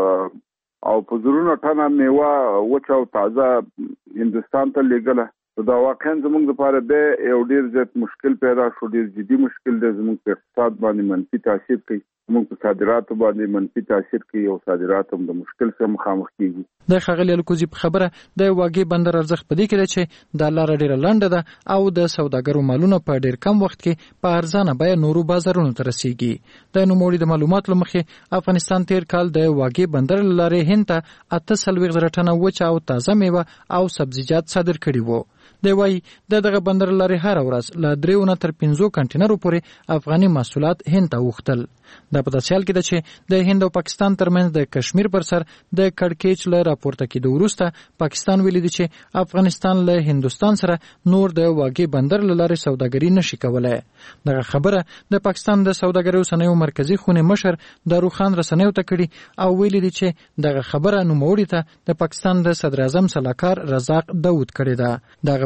او په زرونه ټنه میوه وچه او تازه هندوستان ته لېږله. دا واقعا زموږ لپاره د یو ډیر زیات مشکل پیدا شو، ډیر جدي مشکل دی. زموږ په اقتصاد باندې منفي تاثیر کوي، زموږ په صادراتو باندې منفي تاثیر کوي او صادرات هم د مشکل سره مخامخ کیږي. د ښاغلي الکوزي په خبره د واګې بندر ارزښت په دې کې دی چې د لاره ډیره لنډه ده او د سوداګرو مالونه په ډیر کم وخت کې په ارزانه بیه نورو بازارونو ته رسیږي. د نوموړي د معلوماتو له مخې افغانستان تیر کال د واګې بندر له لارې هند ته اته څلوېښت زره ټنه وچه او تازه میوه او سبزیجات صادر کړي وو. دی وايي د دغه بندر لارې هر ورځ له دریو نه تر پنځو کنټینرو پورې افغاني محصولات هند ته وختل. دا په داسې حال کې ده چې د هند او پاکستان ترمنځ د کشمیر پر سر د کړکېچ له راپورته کېدو وروسته پاکستان ویلي دی چې افغانستان له هندوستان سره نور د واګې بندر له لارې سوداګري نشي کولای. دغه خبره د پاکستان د سوداګرۍ صنایعو مرکزي خونې مشر داروخان رسنیو ته کړي او ویلي دی چې دغه خبره نوموړي ته د پاکستان د صدر اعظم سلاکار رزاق داود کړې ده. دغه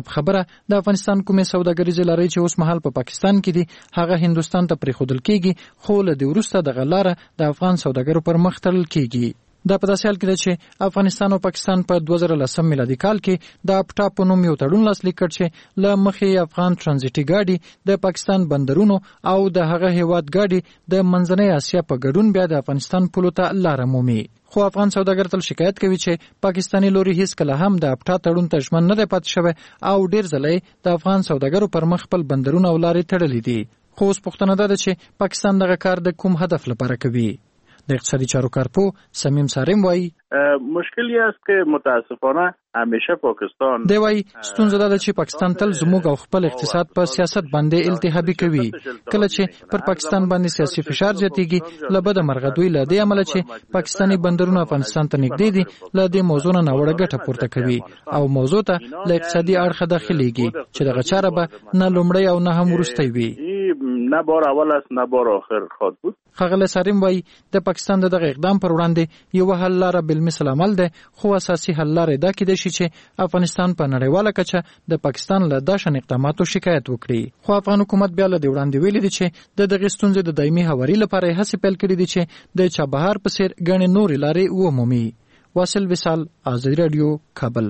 تعجب خبره د افغانستان کومې سوداګریزې لارې چې اوس مهال په پاکستان کې دي هغه هندستان ته پریښودل کیږي خو له دې وروسته دغه لاره د افغان سوداګرو پر مخ تړل کیږي. دا په داسې حال کې ده چې افغانستان او پاکستان په دوه زره لسم میلادي کال کې د اپټا په نوم یو تړون لاسلیک کړ چې له مخې افغان ترانزیټي ګاډي د پاکستان بندرونو او د هغه هیواد ګاډي د منځنۍ اسیا په ګډون بیا د افغانستان پولو ته لاره مومي. خو افغان سوداګر تل شکایت کوي چې پاکستانی لوري هیڅ کله هم د اپټا تړون ته ژمن نه دی پاتې شوی او ډیر ځله د افغان سوداګرو پر مخ خپل بندرونه او لارې تړلې دي. خو اوس پوښتنه ده چې پاکستان دغه کار د کوم هدف لپاره کوي. د اقتصادي چارو کارپو سمیم سارم وایي مشکلی است که متاسفانه همیشه پاکستان دی وایي ستونزه ده چې پاکستان تل زموږ او خپل اقتصاد په سیاست باندې التهابي کوي. کله چې پر پاکستان باندې سیاسي فشار زیاتېږي له بده مرغه دوی له دې امله چې پاکستاني بندرونه افغانستان ته نږدې دي له دې موضوع نه ناوړه ګټه پورته کوي او موضوع ته له اقتصادي اړخه داخليږي چې دغه چاره به نه لومړی او نه هم وروستی وي. نه بار اول است نه بار آخر خواهد بود. ښاغلی سارم وایي د پاکستان د دغه اقدام پر وړاندې یو حل لاره بالمثل عمل ده خو اساسي حل لاره دا کېدای شي چې افغانستان په نړیواله کچه د پاکستان له داشن اقداماتو شکایت وکړي. خو افغان حکومت بیا له دې وړاندې ویلي دي چې د دغه ستونزې د دایمي هواري لپاره هڅې پیل کړې دي چې د چابهار په څیر ګڼې نورې لارې ومومي. واصل وصال، آزادي رادیو، کابل.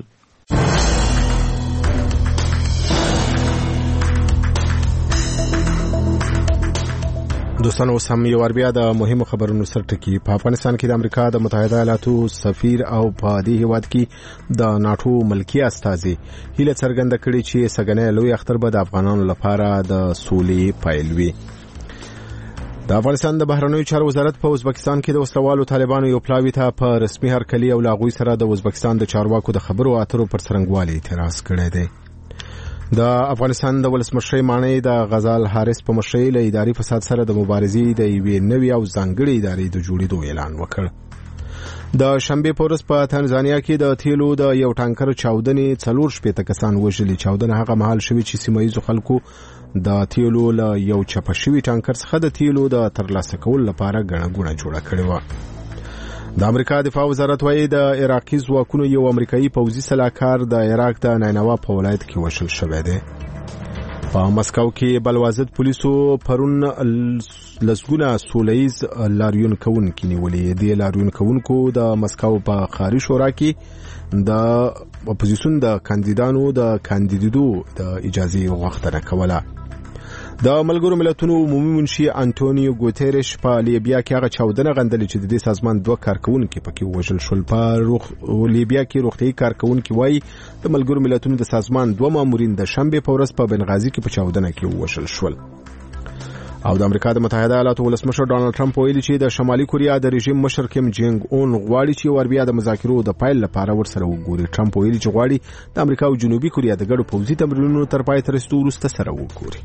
دوستانو اوس هم یو بیا د مهمو خبرونو سر ټکی. په افغانستان کې د امریکا د متحده ایالاتو سفیر او په دې هیواد کې د ناتو ملکی استازي هیله څرګنده کړې چې سګنې لوی اختر به د افغانانو لپاره د سولې پیل وي. د افغانستان د بهرنیو چارو وزارت په ازبکستان کې د وسلوالو طالبانو یو پلاوی ته په رسمي هرکلی او لاغوي سره د ازبکستان د چارواکو د خبرو اترو پر څرنګوالي اعتراض کړی دی. د افغانستان د ولسمشر معنی د غزال حارث په مشرۍ له اداري فساد سره د مبارزې د یوې نوې او ځانګړې ادارې د جوړېدو اعلان وکړ. د شنبه په ورځ په تنزانیا کې د تیلو د یو ټانکر چاودنې څلور شپېته کسان وژلي. چاودنه هغه مهال شوې چې سیمایي خلکو د تیلو له یو چپه شوي ټانکر څخه د تیلو د ترلاسه کولو لپاره ګڼه ګوڼه جوړه کړې وه. د امریکا دفاع وزارت وايي د عراقي ځواکونو یو امریکایي پوځي سلاکار د عراق د نینوا په ولایت کې وشل شوی دی. په مسکو کې بلوازد پولیسو پرون لسګونه سولهییز لاریون کوونکي نیولې. د لاریون کوونکو د مسکو په ښاري شورا کې د اپوزیسیون د کاندیدانو د کاندیدېدو د اجازه غوښتنه کوله. د ملګرو ملتونو عمومي منشي انټونیو ګوتيريش په لیبیا کې هغه چاودنه غندلې چې د دې سازمان دوه کارکونکو پکې وژل شول. په روغ لیبیا کې روغتي کارکونکو وایي د ملګرو ملتونو د سازمان دوه مامورین د شنبه په ورځ په بنغازي کې په چاودنه کې وژل شول. او د امریکا د متحده ایالاتو ولسمشر ډانلډ ټرمپ ویلي چې د شمالي کوریا د رژیم مشر کیم جنگ اون غواړي چې ور بیا د مذاکرو د پایل لپاره ورسره وګوري. ټرمپ ویلي چې غواړي د امریکا او جنوبي کوریا د ګډو پوځي تمرینونو تر پای ته رسیدو وروسته سره وګوري.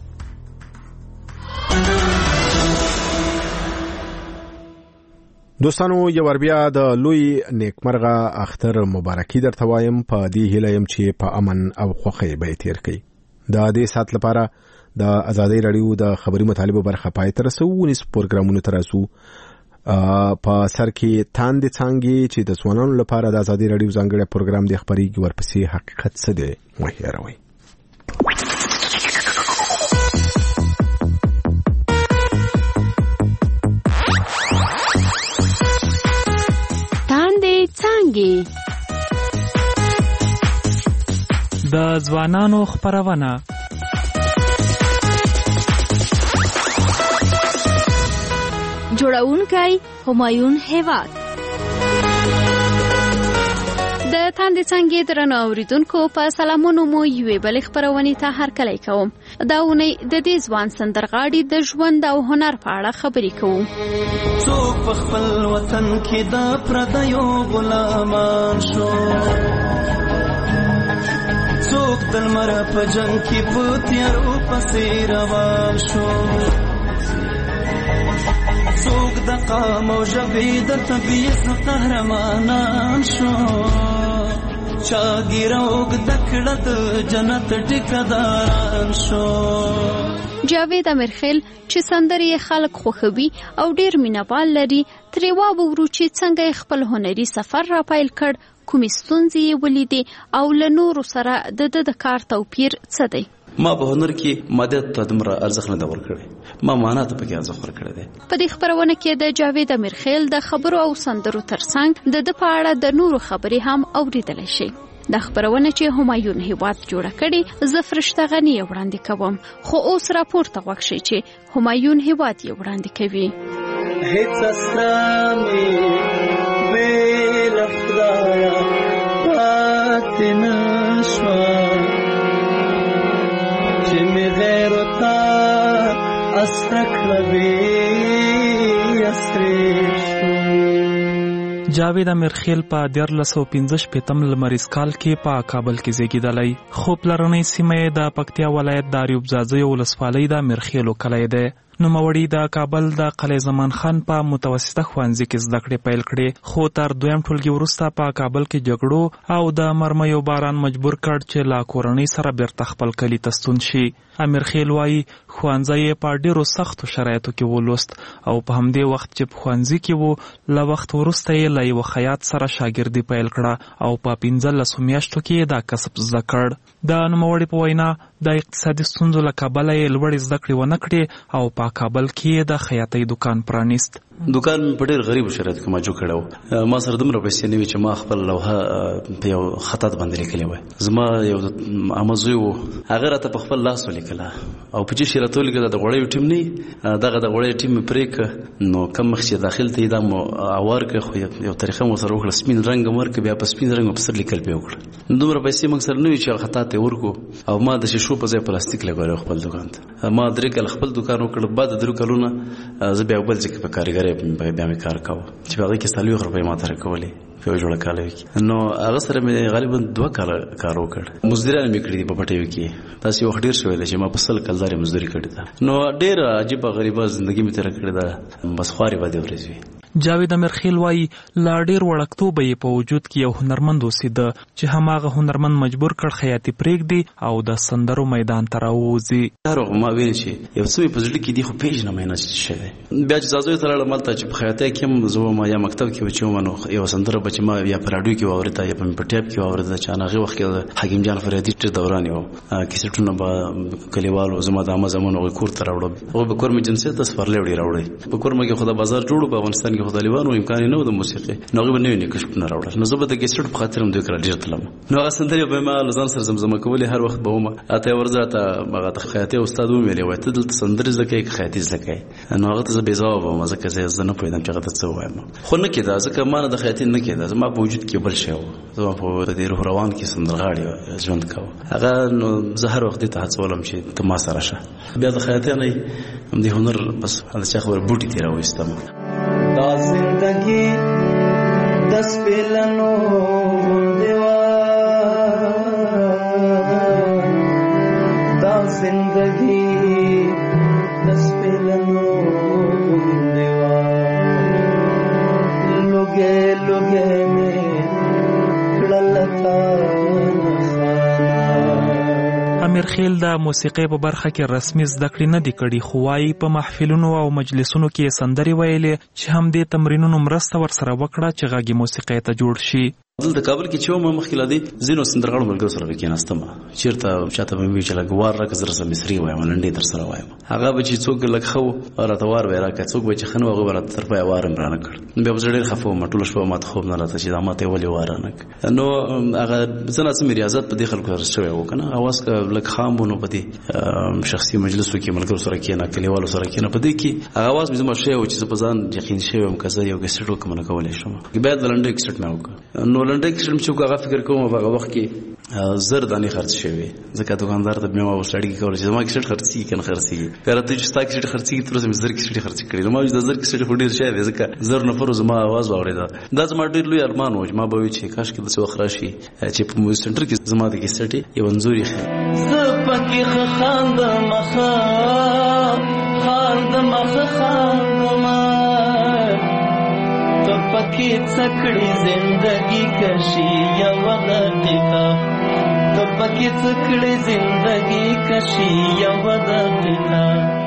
دوستانو یو بیا د لوی نیکمرغه اختر مبارکي درته وایم. په دې هیله یم چې په امن او خوښۍ به تیر کړئ. د دې سات لپاره د آزادۍ رادیو د خبري مطالبه برخه پای ته رسو ونیس پروګرامونو ترسو په سر کې تاندې څنګه چې د ځوانانو لپاره د آزادۍ رادیو ځانګړی پروګرام دی خبري ورپسې حقیقت څه دی وهیروي. د ځوانانو خبرونه جوړونکی همایون هیواد. د تاندې څنګه درنو اوریدونکو په سلامونو مو یوې بل خبرونه ته هرکلی کوم. دا ونی د دې ځوان سندرغاړي د ژوند او هنر په اړه خبرې کوو. څوک په خپل وطن کې د پردیو غلامان شو، څوک د لمر په جنگ کې په تیارو پسې روان شو، څوک د قام او ژبې د طبیعت قهرمانان شو، چا ګیروګ د کړه د جنت ټیکداران شو. جاوید امیرخیل چې سندرې خلک خوښوي او ډیر مینوال لري، ترې واورو چې څنګه خپل هنري سفر را پیل کړ، کومې ستونزې یې ولیدې او له نورو سره د د کار توپیر څه دی؟ ما په هنر کې مادیت ته دومره ارزښت نه دی ورکړی، ما معنا ته پکې ارزښت ورکړی دی. په دې خپرونه کې د جاوید امیرخیل د خبرو او سندرو ترڅنګ د د په اړه د نورو خبرې هم اوریدلی شي. د خبرونه چې همایون هیواد جوړه کړي زه فرشته غنی وړاندې کوم، خو اوس راپورته غوښ شي چې همایون هیواد یې وړاندې کوي. هیڅ اسلامي ویل خدایا پاتې نشوه چې می غیر تا استکلوي اسریشتو. جاوید امیرخیل په دیارلس سوه پنځه شپېتم لمریز کال کې په کابل کې زیږېدلی، خو پلرنۍ سیمه یې د پکتیا ولایت د اریوب ځاځیو ولسوالۍ د امیرخیلو کلی دی. نوموړي د کابل د قلعه زمان خان په متوسطه ښوونځي کې زده کړې پیل کړې، خو تر دویم ټولګي وروسته په کابل کې جګړو او د مرمیو باران مجبور کړ چې له کورنۍ سره بیرته خپل کلي ته ستون شي. امیرخیل وایي ښوونځی یې په ډېرو سختو شرایطو کې ولوست او په همدې وخت چې په ښوونځي کې و له وخت وروسته یې له یوه خیاط سره شاګردي پیل کړه او په پنځلسو میاشتو کې دا کسب زده کړ. د نوموړي په وینا د اقتصادي ستونزو له کبله یې لوړې زده کړې ونه کړې او په کابل کې د خیاطۍ دکان پرانیست. دکان په ډېر غریب شرایطو کې ما جوړ کړی و. ما سره دومره پیسې نه وي چې ما خپل لوحه په یو خطاط باندې لیکلې وای. زما یو عمه زوی و، هغه راته په خپل لاس ولیکله او په چې راته ولیکله د غوړیو ټیم نه دغه د غوړیو ټیم مې پرې کړه، نو کم مخ چې داخل ته یې دا مو اوار کړه، خو یو طریقه مو سره وکړه، سپین رنګ مې ورکړه، بیا په سپین رنګ مې په سر لیکل پې وکړه. دومره پیسې موږ سره نه وي چې خطاط یې ورکړو او ما د شیشو په ځای پلاستیک لګولی خپل دکان ته. ما درې کاله خپل دکان وکړ، بعد د درې کلونه زه بیا بل ځای کې په کارګرۍ بیا مې کار کاوه چې په هغې کې څلوېښت روپۍ ما ته راکولې په یوه جوړه کالوي کې. نو هغه سره مې غالبا دوه کاله کار وکړ. مزدوران مې کړي دي په پټیو کې، داسې وخت ډېر شوی دی چې ما په سل کلدارې مزدوري کړې ده. نو ډېره عجیبه غریبه زندګي مې تېره کړې ده، بس خوارې بدې ورځې وي. جاوید امیرخیل وایي لا ډېر وړکتوبه یې په وجود کې یو هنرمند اوسېده چې هماغه هنرمند مجبور کړ خیاطي پرېږدي او د سندرو میدان ته راووځي. هر وخت ما ویل چې یو څه مې په زړه کې دي خو پېژنم یې نه چې څه دی. بیا چې ځاځیو ته لاړم هلته چې په خیاطۍ کې هم زه وم یا مکتب کې به چې وم نو یوه سندره به چې ما یا په راډیو کې واورېده یا په ټیپ کې واورېده چې هغې وخت کې د حکیم جان فریادي ډېر دوران یې و، کیسټونه به کلیوالو زما د عمه زامنو هغوی کور ته راوړم، هغوی به کور مې جنسیت ته سپرلی وړي راوړی. په کور مې کې خو د بازار جوړ په افغانستان کې خو طالبانو امکان نه و د موسیقي، نو هغوی به نوي نوي کشفونه راوړل، نو زه به د کیسټ په خاطر هم دوی کره ډېر تلم. نو هغه سندرې به ما له ځان سره زمزمه کولې، هر وخت به ومه اته یې ورځه ته هغه خیاطۍ استاد وویلې وایي ته دلته سندرې زده کوې که خیاطي زده کوې؟ نو هغه ته زه بې ځوابه وم، ځکه زه نه پوهېدم چې هغه ته څه ووایم. خو نه کېده، ځکه ما نه د خیاطي نه کېده، زما په وجود کې بل شی و، زما په دې روح روان کې سندرغاړي ژوند کوه. هغه نو زه هر وخت دې ته هڅولم چې ته ما سره شه. بیا د خیاطۍ نه د هنر بس د چا خبره بوټي ترې راوایستم. دا زندگی دس پیلنو دیوا، دا زندگی دس پیلنو دیوا، لوگے لوگے میں للتا. امیرخیل د موسیقۍ په برخه کې رسمي زده کړې نه دي کړي، خو وایي په محفلونو او مجلسونو کې سندرې ویلې چې همدې تمرینونو مرسته ورسره وکړه چې غږ موسیقۍ ته جوړ شي. دلته کابل کې چې وم مخکې لا دې ځینو سندرغاړو ملګرو سره کېناستم، چېرته چاته به مې وي چې لږ وار راکړه زه درسره مصري وایم، لنډۍ درسره وایم. هغه به چې څوک لږ ښه و راته وار به یې راکړه، څوک به چې ښه نه و هغه به راته تر پایه وار هم رانه کړ. بیا به زه ډېر خفه وم، ټوله شپه ما ته خوب نه راته چې دا ما ته یې ولې وار رانه کړ. نو هغه څه ناڅه مې ریاضت په دې خلکو سره شوی و که نه، اواز که لږ خام و نو په دې شخصي مجلسو کې ملګرو سره کښېنه، کلیوالو سره کښېنه، په دې کې هغه اواز مې زما شوی و چې زه په ځان یقین شوی وم که زه یو کیسټ وکړم نو کولی شم. بیا د لنډۍ کیسټ مې وکړه. نو لنډۍ کیسټ مې چې وکړه هغه فکر کوم په هغه وخت کې زر دانې خرڅ شوي، ځکه دوکاندار ته مې ما ورسره اړیکې کولې چې زما کیسټ خرڅېږي که نه خرڅېږي. بیا راته چې ستا کیسټ خرڅېږي تر اوسه مې زر کیسټې خرڅې کړي. نو ما وایي د زر کیسټ خو ډېر شی دی، ځکه زر نفرو زما اواز واورېده. دا زما ډېر لوی ارمان و چې ما به وایي چې کاشکې داسې وخت راشي چې په موزیک سنټر کې زما د کیسټ یو انځور یې ښي. زه پکې ښه خاندمه، ښه خاندمه، ښه خاندمه، ته پکې څه کړې زندګي کشي یوه دقیقه، ته پکې څه کړې زندګي کشي یوه دقیقه،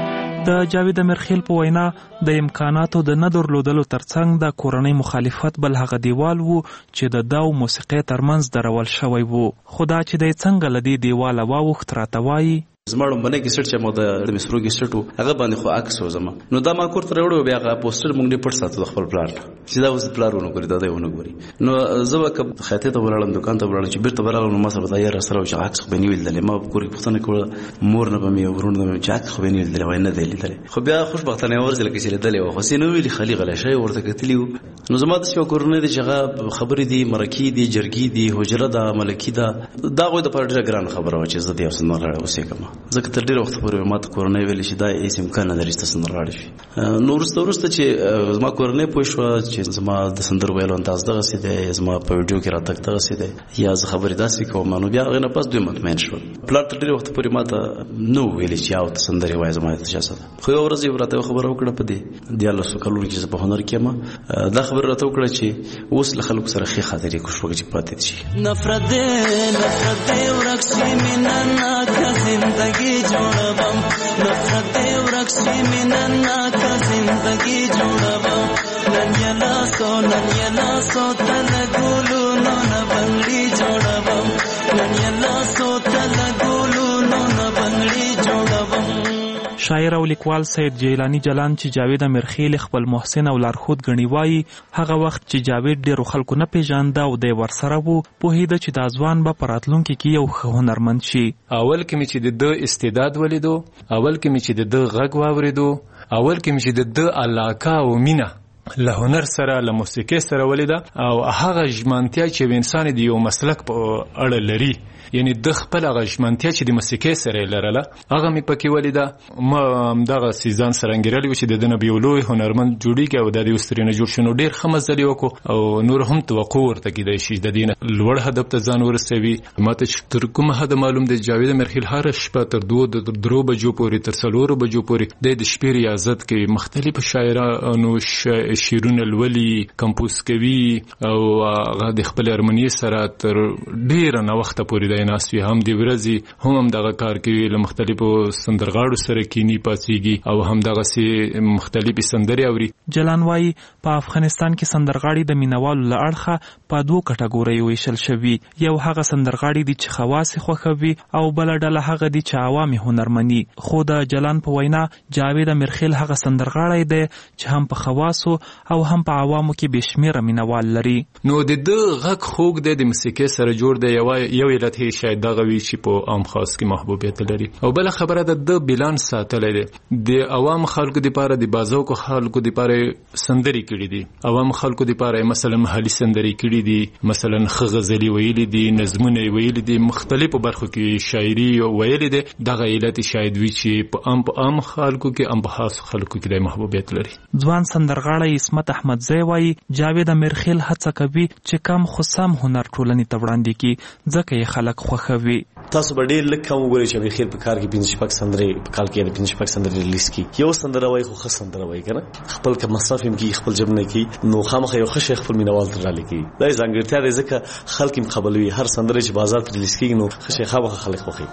د جاوید امیرخیل په وینا د امکاناتو د نه درلودلو ترڅنګ د کورنۍ مخالفت بل هغه دیوال وو چې د داو موسیقۍ ترمنځ درول شوی وو. خو دا چې د څنګه لدی دیواله واوښت راته وایي زمړم باندې کې سټ چې مو د مسرو کې سټو هغه باندې خو عکس و زما نو دا ما کور تر وړو بیا هغه پوسټر مونږ دې پټ ساتو د خپل پلان چې دا اوس پلانونه کوي دا دی ونه ګوري نو زما کب خاطه ته ورالم دکان ته ورالم چې بیرته ورالم نو ما سره دا یې سره چې عکس خو بنیول دلې ما کور کې پښتنه کول مور نه به مې ورونه مې چې عکس خو بنیول دلې وای نه دی لیدل خو بیا خوشبختانه ورزل کې چې لیدل و حسین ویلي خلی غلا شي ورته کتلیو نو زما د څو کورونه دي چې خبرې دي مرکی دي جرګي دي حجره ده ملکی ده دا غوې د پړ ګران خبره و چې زه دې اوس نه راړم اوسې کما ځکه تر ډیره پورې ما ته کورنۍ ویل شي دا هیڅ امکان نه لري چې تاسو نه راړئ شي نو وروسته وروسته چې زما کورنۍ پوه شوه چې زما د سندرو ویلو انداز دغسې دی زما په ویډیو کې راتګ دغسې دی یا زه خبرې داسې کوم نو بیا هغې نه پس دوی مطمئن شول پلار تر ډېر وخت پورې ما ته نه ویلي چې یو ته سندرې وایه زما د چا سره خو یوه ورځ یې راته یوه خبره وکړه په دې دیارلسو کلونو کې زه په هنر کې یم دا خبره راته وکړه چې اوس له خلکو سره ښې خاطرې کوشش چې پاتې شي نفرت دې نفرت دې ورک شي مینه ناکه زندګي جوړوم نفرت دې ورک شي مینه ناکه زندګي جوړوم نن یې لاسو نن یې لاسو ته لګولو نو نه بنګړي جوړوم نن یې لاسو ته لګولو نو نه بنګړي جوړوم. شاعر او لیکوال سید جیلانی جلان چې جاوید امیرخیل خپل محسن او لارښود ګڼي وایي هغه وخت چې جاوید ډېرو خلکو نه پیژانده او دی ورسره و پوهېده چې دا ځوان به په راتلونکي کې یو ښه هنرمند شي. اول کې مې چې د ده استعداد ولیدو اول کې مې چې د ده غږ واورېدو اول کې مې چې د ده علاقه او مینه له هنر سره له موسیقۍ سره ولیده او هغه ژمنتیا چې انسان د یو مسلک په اړه لري یعنی د خپل هغه ژمنتیا چې د موسیقۍ سره یې لرله هغه مې پکې ولیده ما همدغه ځان سره انګېرلی و چې د ده نه به یو لوی هنرمند جوړېږي او دا د اوس ترېنه جوړ شو نو ډېر ښه مزل یې وکړو او نور هم توقع ورته کېدای شي د دې نه لوړ هدف ته ځان ورسوي. ما ته چې تر کومه حده معلوم دی جاوید امیرخیل هره شپه تر دوو درو بجو پورې تر څلورو بجو پورې دی د شپې ریاضت کوي مختلفو شاعرانو شعرونه لولي کمپوز کوي او هغه د خپل ارمنیې سره تر ډېره ناوخته پورې دی ناست وي هم د ورځې هم همدغه کار کوي له مختلفو سندرغاړو سره کینی پاڅېږي او همدغسې مختلفې سندرې اوري. جلان وایي په افغانستان کې سندرغاړي د مینوالو له اړخه په دوو کټګوریو ویشل شوي یو هغه سندرغاړي دي چې خواص یې خوښوي او بله ډله هغه دي چې عوام یې هنرمني. خو د جلان په وینا جاوید امیرخیل هغه سندرغاړی دی چې هم په خواصو او هم په عوامو کې بې شمېره مینوال لري. نو د ده غږ خوږ دی د موسیقۍ سره جوړ دی یو علت یې شاید دغه وي چې په عام خاص کې محبوبیت لري او بله خبره ده د بیلانس ساتلی دی د عوام خلکو دپاره د بازوکو خلکو دپاره سندرې کړي دي عوام خلکو دپاره مثلا محلي سندرې کړي دي مثلا ښه غزلي ویلي دي نظمونه یې ویلي دي مختلفو برخو کې شاعري ویلي دي دغه علت شاید وي چې په عام په عام خلکو کې عام په خاصو خلکو کې د محبوبیت لري. ځوان سندرغاړی اسمت احمدزی وایي جاوید امیرخیل هڅه کوي چې کم خو سم هنر ټولنې ته وړاندې کړي ځکه یې خلک خوښوي. تاسو به ډېر لږ کم وګورئ چې امیرخیل په کال کې پنځه شپږ سندرې په کال کې د پنځه شپږ سندرې ریلیز کړي یو سندره وایي خو ښه سندره وایي که نه خپل که مصرف هم کړي خپل جب نه کړي نو خامخا یو ښه شی خپل مینوال ته ډالۍ کوي دا یې ځانګړتیا دی ځکه خلک هم قبلوي هر سندره چې بازار ته ریلیز کېږي نو ښه شی خامخا خلک خوښوي.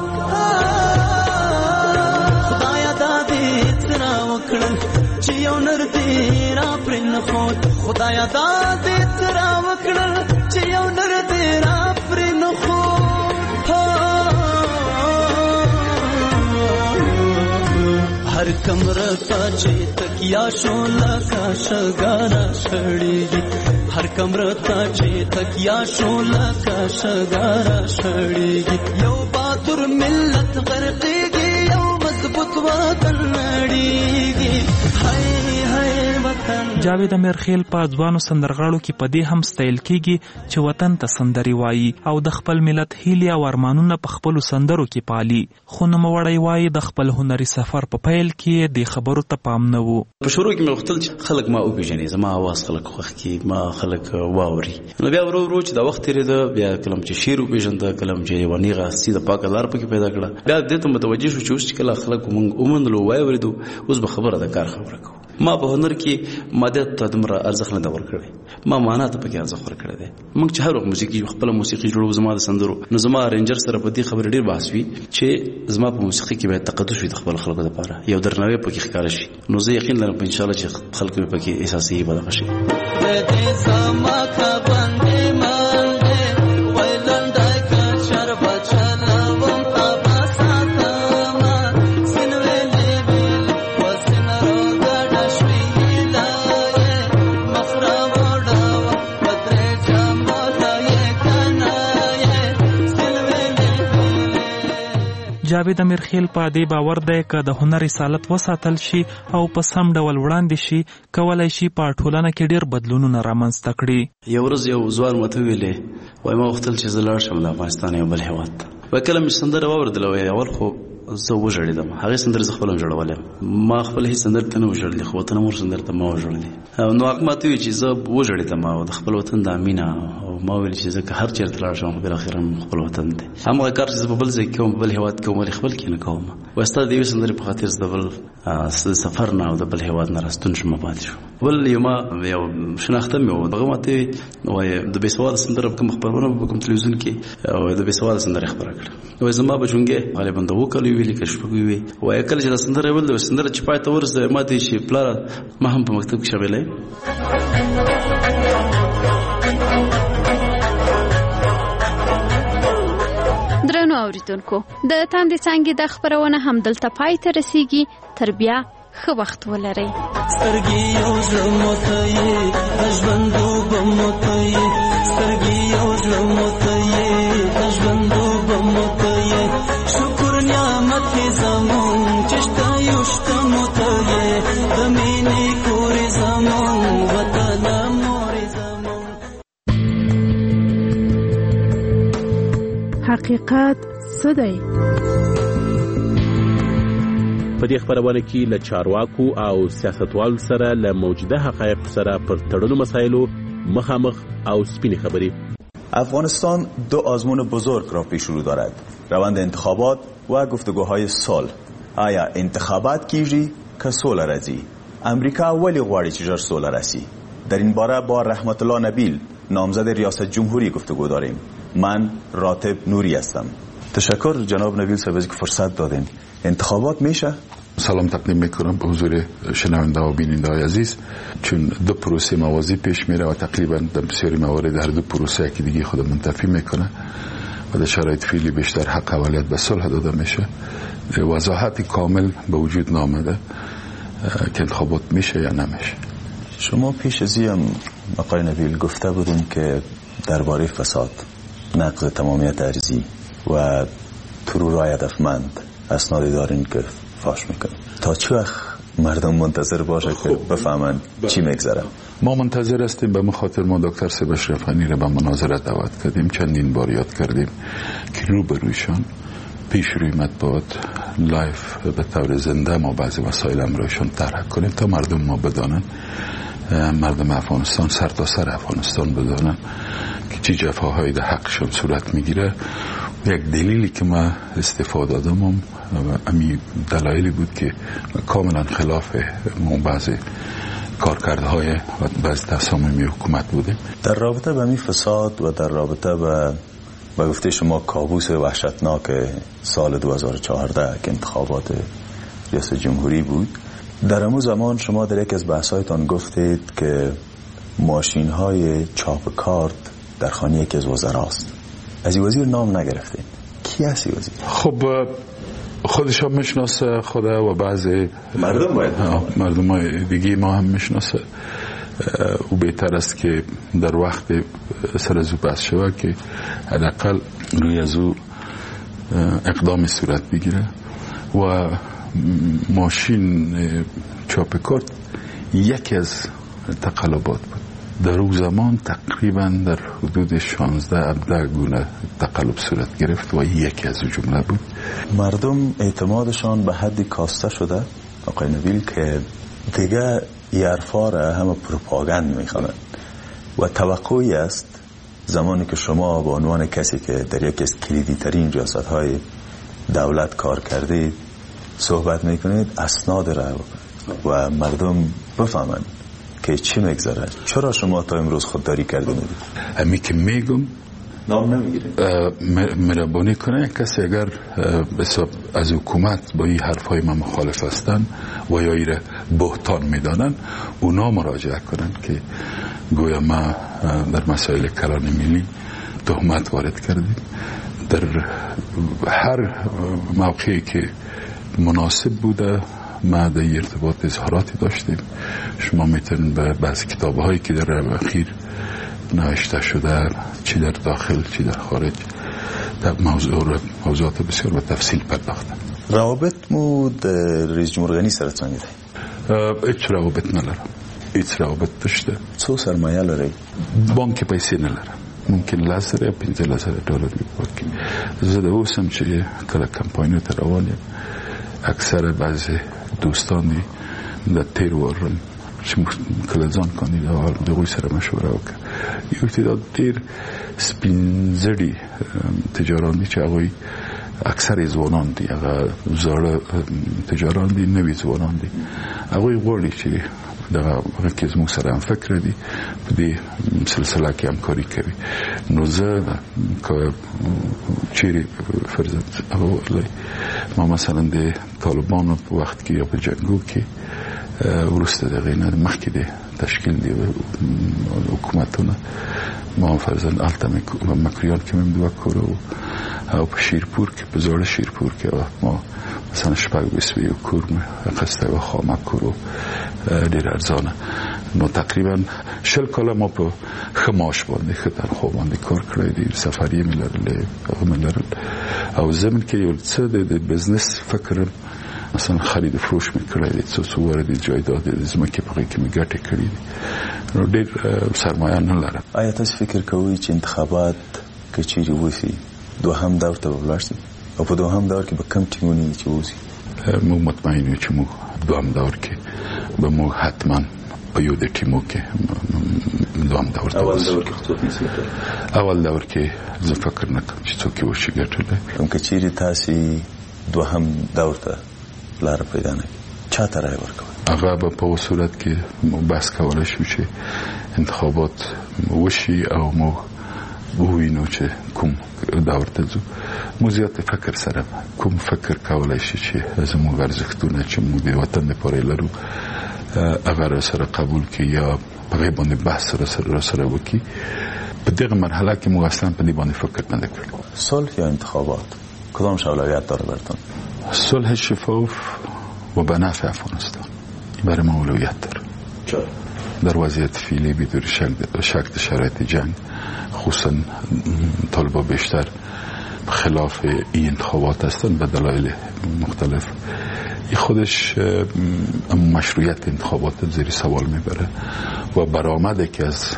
خدایه دا دې څه راوکړل چې یو نر دې راپرې نه ښود خدایه دا دې څه راوکړل چې یو نر دې راپرې نه ښود هر کمره تا چې تکیا شو لکه شګاره شړېږي هر کمره تا چې تکیا شو لکه شګاره شړېږي یو باتور ملت غرقېږي یو مضبوط وطن نړېږي هی هی وطن. جاوید امیرخیل په ځوانو سندرغاړو کې په دې هم ستایل کېږي چې وطن ته سندرې وایي او د خپل ملت هیلې او ارمانونه په خپلو سندرو کې پالي. خو نوموړی وایي د خپل هنري سفر په پیل کې دې خبرو ته پام نه و. په شروع کې مې غوښتل چې خلک ما وپېژني زما اواز خلک خوښ کړي ما خلک واوري نو بیا ورو ورو چې دا وخت تېرېده بیا کله چې شعر وپېژنده کله چې یوه نیغه هستي د پاکه لار پکې پیدا کړه بیا دې ته متوجه شو چې اوس چې کله خلک موږ ومنلو وایورېدو اوس به خبره د کار خبره کوو ما په هنر کې مادیات ته دمر ارزښت نه ورکړی، ما معنا ته پکې ارزښت ورکړی دی. موږ چې هر وخت موسیقي خپل موسیقي جوړو، زما د سندرو نو زما رینجر سره په دې خبرې ډیر بحث وي چې زما په موسیقي کې باید تقدس وي د خپل خلکو لپاره، یو درناوی پکې ښکار شي. نو زه یقین لرم ان شاء الله چې خلکو پکې احساسي بدل شي. د دې سما کا باندې مانده ویلندای کا شربت چلاوم پاپا ساتما سینویلې ویل وسنرو ګډ شوی لای مخرا وډاو پدرې جامولای کنای سینویلې. جاوید امیرخیل په دې باور دی چې د هنر رسالت وساتل شي او په سم ډول وړاندې شي، کولای شي په ټولنه کې ډیر بدلونونه رامنځته کړي. یو ورځ یو ځوان ماته ویلې وای ما وختل چې زه لاړ شم د افغانستان یو بل هېواد ته. وای کله مې سندره واورېدله وای اول خو زه وژړېدم، هغې سندرې زه خپله هم ژړولې یم. ما خپل هېڅ سندرې ته نه و ژړلې، خو وطن مور سندرې ته ما وژړلې. نو هغه ماته وویل چې زه وژړېدم او د خپل وطن د مینه، او ما ویل چې زه که هر چېرته لاړ شم بالاخره خپل وطن دی. همغه کار چې زه په بل ځای کې کوم، په بل هېواد کې کوم، ولې خپل کې نه کوم. وایي ستا د یوې سندرې په خاطر زه د بل سفر نه او د بل هېواد نه راستون شم پاتې شوم. بل یو ما یو شناخته مې و، هغه ماته وایي د بې سواده سندره په کوم خپرونه په کوم تلویزیون کې د بې سواده سندرې خپره کړه. وایي زما بچونګې غالبا د اووه کالو ویلې که شپږ وي. وایي کله چې دا سندره ویل د سندره چې پای ته ورسېده ما ته چې پلاره ما هم په مکتب کې شاغلی. درنو اوریدونکو، د تاندې څانګې د خبرونه هم دلته پای ته رسیږي. تر بیا ښه وخت ولرئ. سترګې یو زړه موته یې د ژوندوبه موته یې سترګې یو زړه موته یې د ژوندوبه موته یې شکر نعمت یې زمون چې شته یو شته موته یې د مینې کورې زمون وطنه مورې زمون. حقیقت څه دی؟ په دې خبرونه کې له چارواکو او سیاستوالو سره له موجوده حقایق سره پر تړلو مسایلو مخامخ او سپینې خبرې. افغانستان دو آزمون بزرگ را پیش رو دارد، روند انتخابات و گفتگوهای صلح. آیا انتخابات کیږي که صلح راځي؟ امریکا ولی غواړي چې ژر صلح راسي؟ در این باره با رحمت الله نبیل نامزد ریاست جمهوری گفتگو داریم. من راتب نوری هستم. تشکر جناب نبیل صاحب که فرصت دادین. انتخابات میشه؟ سلام تقدیم میکنم به حضور شنونده و بیننده های عزیز. چون دو پروسه موازی پیش میره و تقریبا در بسیاری موارد هر دو پروسه یکی دیگه خود منتفی میکنه و در شرایط فعلی بیشتر حق اولیت به صلح داده میشه. وضاحت کامل به وجود نامده که انتخابات میشه یا نمیشه. شما پیش از این آقای نبیل گفته بودین که درباره فساد، نقض تمامیت ارضی و ترورای هدفمند اسنادی دارین که فاش میکنه. تا چه وقت مردم منتظر باشه که بفهمن چی میگذره؟ ما منتظر هستیم. به مخاطر ما دکتر سیب اشرفانی را به مناظره دعوت کردیم، چندین بار یاد کردیم که روبرویشان پیش روی مطبوعات لایف به طور زنده ما بعضی وسایل امرایشان طرح کنیم تا مردم ما بدانن، مردم افغانستان سر تا سر افغانستان بدانن که چی جفاهایی در حقشان صورت میگیره. یک دلیلی که ما استفاده دادم امی دلایلی بود که کاملا خلاف بعضی کارکردهای و بعضی تصامیم حکومت بوده. در رابطه با می فساد و در رابطه با با گفته شما کابوس وحشتناک سال دو هزار و چهارده که انتخابات ریاست جمهوری بود، در امو زمان شما در یک از بحثایتان گفتید که ماشین های چاپ کارت در خانه یکی از وزراست. از این وزیر نام نگرفتید. کی هستی وزیر؟ خب خودش هم میشناسه، خود و بعضی مردم باید مردم های دیگه ما هم میشناسه. او بهتر است که در وقت سر از او بحث شود که حداقل روی از او اقدام صورت بگیره. و ماشین چاپ کارت یکی از تقلبات بود. در او زمان تقریبا در حدود شانزده هفده گونه تقلب صورت گرفت و یکی از او جمله بود. مردم اعتمادشان به حدی کاسته شده آقای نبیل که دیگه یرفا را همه پروپاگند میخوانند و توقعی است زمانی که شما به عنوان کسی که در یکی از کلیدی ترین ریاست های دولت کار کردید صحبت میکنید، اسناد را و مردم بفهمند که چی میگذره. چرا شما تا امروز خودداری کردین؟ امی که میگم نام نمیگیریم. مهربانی کنه کسی اگر از حکومت با این حرفای ما مخالف هستن و یا ایره بهتان میدانن، اونا مراجعه کنن که گویا ما در مسائل کلان ملی تهمت وارد کردیم. در هر موقعی که مناسب بوده ما در ارتباط اظهاراتی داشتیم. شما میتونید به بعضی کتاب‌هایی که در اخیر نوشته شده، چی در داخل چی در خارج، در موضوع موضوعات بسیار به تفصیل پرداختن. روابط مو رئیس جمهور غنی سره څنګه دی؟ هیچ روابط نلرم. هیچ روابط داشته. څو سرمایه لري؟ بانک پیسې نلرم. ممکن لازره پنځه لزره ډالر وکړي. زه د اوسم چې کله کمپاینو ته روان یم، اکثر بعضی دوستان دي د تیر ورم چې کله ځان کاندیدا د غوي سره مشوره وکړه. یو تعداد ډیر سپینزړي تجاران دي چې هغه اکثر ځوانان دي، هغه زاړه تجاران دي، نوي ځوانان دي. هغه غواړي چې دغه کې زموږ سره هم فکر دي په دې سلسله کې همکاري کوي. نو زه که چیرې فرضاً ما مثلا د طالبانو په وخت کې یا په جنګو کې وروسته دغه نه مخکې د تشکیل دی حکومتونه، ما فرضاً هلته مکریان کې مې دوه کور او په شیرپور کې په زاړه شیرپور کې ما مثلا شپږ وسوي کور مې قصته و خامه کور ډیر ارزانه. نو تقریبا شل کاله ما په خماش باندې خطر خو باندې کار کړی دی، سفری مې لرل هغه مې لرل او زمين کې یو څه د بزنس فکر مثلا خرید فروش مې کړی دی، څو څو ورته جایداد زمکه په کې مې ګټه کړې دي. نو ډیر سرمایه نه لرم. آیا تاسو فکر کوئ چې انتخابات کې چیرې وسی دوهم دور ته ولاړ او په دوهم دور کې به کم ټیمونه چې وسی؟ مو مطمئن یو چې مو دوهم دور کې به مو حتما په یو د ټیمو کې دوهم دور ته اول دور کې څوک نشي؟ اول دور کې زه فکر نه کوم چې څوک وشي ګټل. کوم چې چیرې تاسو دوهم دور ته لار پیدا نه چا ته راي ورکوي؟ هغه به په صورت کې بحث کولای شو چې انتخابات وشي او مو ووینو چې کوم دور ته ځو. مو زیات فکر سره کوم فکر کولای شي چې زموږ ارزښتونه چې موږ د وطن لپاره لرو هغه سره قبول کړي یا په غیبه باندې بحث سره سره سره وکړي. په دغه مرحله کې موږ اصلا په دې باندې فکر نه کړو. صلح یا انتخابات کدام اولویت داره براتون؟ صلح شفاف و به نفع افغانستان برای ما اولویت داره. چرا؟ در وضعیت فعلی بدون شک شک شرایط جنگ خصوصا طالبا بیشتر خلاف این انتخابات هستند به دلایل مختلف. این خودش مشروعیت انتخابات زیر سوال میبره و برآمده که از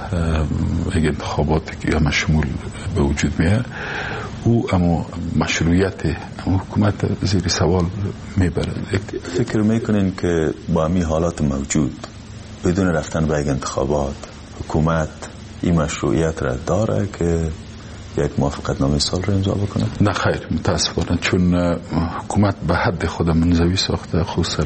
انتخابات که مشمول به وجود میاد او اما مشروعیت حکومت زیر سوال میبره. فکر میکنین که با می حالات موجود بدون رفتن به انتخابات حکومت این مشروعیت را داره که یک موافقت نامه صلح را امضا بکنه؟ نه خیر، متاسفانه چون حکومت به حد خود منزوی ساخته، خصوصا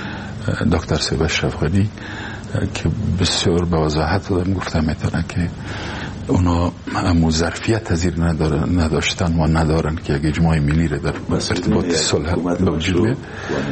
دکتر سیب اشرف غنی که بسیار به وضاحت دادم گفتم میتونه که اونا امو ظرفیت از این نداشتن و ندارن که یک اجماع ملی را در ارتباط صلح به وجود بیاد.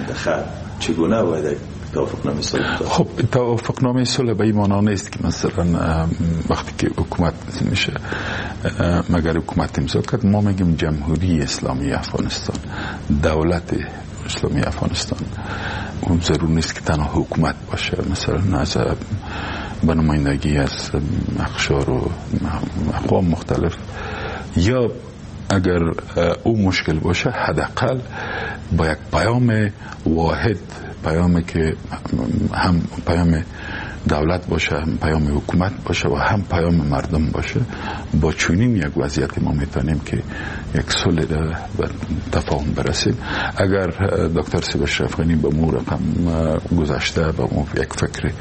چگونه باید توافقنامه صلح؟ خب توافقنامه صلح به این معنا نیست که مثلا وقتی که حکومت میشه مگر حکومت امضا کرد ما میگیم جمهوری اسلامی افغانستان، دولت اسلامی افغانستان. اون ضرور نیست که تنها حکومت باشه، مثلا از به نمایندگی از اقشار و اقوام مختلف، یا اگر او مشکل باشه حداقل با یک پیام واحد، پیامی که هم پیام دولت باشه، هم پیام حکومت باشه و هم پیام مردم باشه، با چنین یک وضعیت ما میتونیم که یک صلح و تفاهم برسیم. اگر دکتر سیب اشرف غنی به مو رقم گذشته با مو یک فکر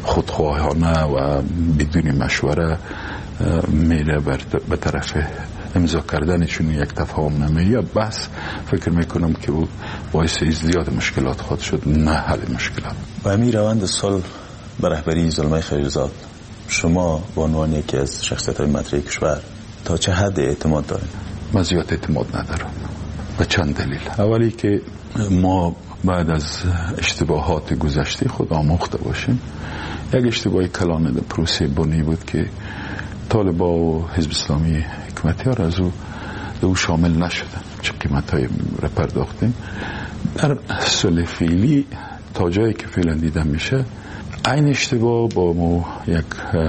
خودخواهانه و بدون مشوره میره به طرف امضا کردنشون یک تفاهم نامه یا بس فکر میکنم که او باعث زیاد مشکلات خواهد شد، نه حل مشکلات. با همین روند صلح به رهبری زلمای خلیلزاد شما به عنوان یکی از شخصیت‌های مطرح کشور تا چه حد اعتماد دارید؟ من زیاد اعتماد ندارم به چند دلیل. اولی که ما بعد از اشتباهات گذشته خود آموخته باشیم. یک اشتباه کلان در پروسه بنی بود که طالبا و حزب اسلامی حکومتی ها از او او شامل نشدن، چه قیمت های را پرداختیم. در صلح فعلی تا جایی که فعلا دیدن میشه این اشتباه با ما یک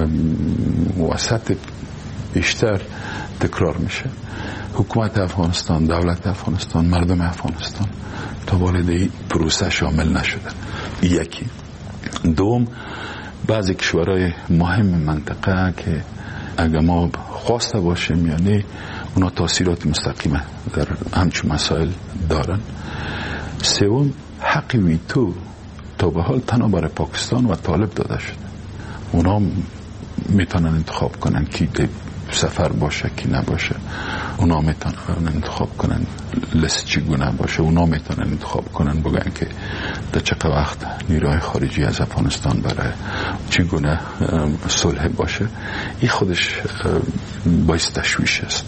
وسط بیشتر تکرار میشه. حکومت افغانستان، دولت افغانستان، مردم افغانستان تا وارد این پروسه شامل نشدن. یکی. دوم، بعضی کشورهای مهم منطقه که اگر ما خواسته باشیم یعنی اونا تاثیرات مستقیمه در همچون مسائل دارن. سوم، حق ویتو تا به حال تنها برای پاکستان و طالب داده شده. اونا میتونن انتخاب کنن کی سفر باشه کی نباشه، اونا میتونن انتخاب کنن لست چگونه باشه، اونا میتونن انتخاب کنن بگن که در چقدر وقت نیروهای خارجی از افغانستان برای چگونه صلح باشه. این خودش باعث تشویش است.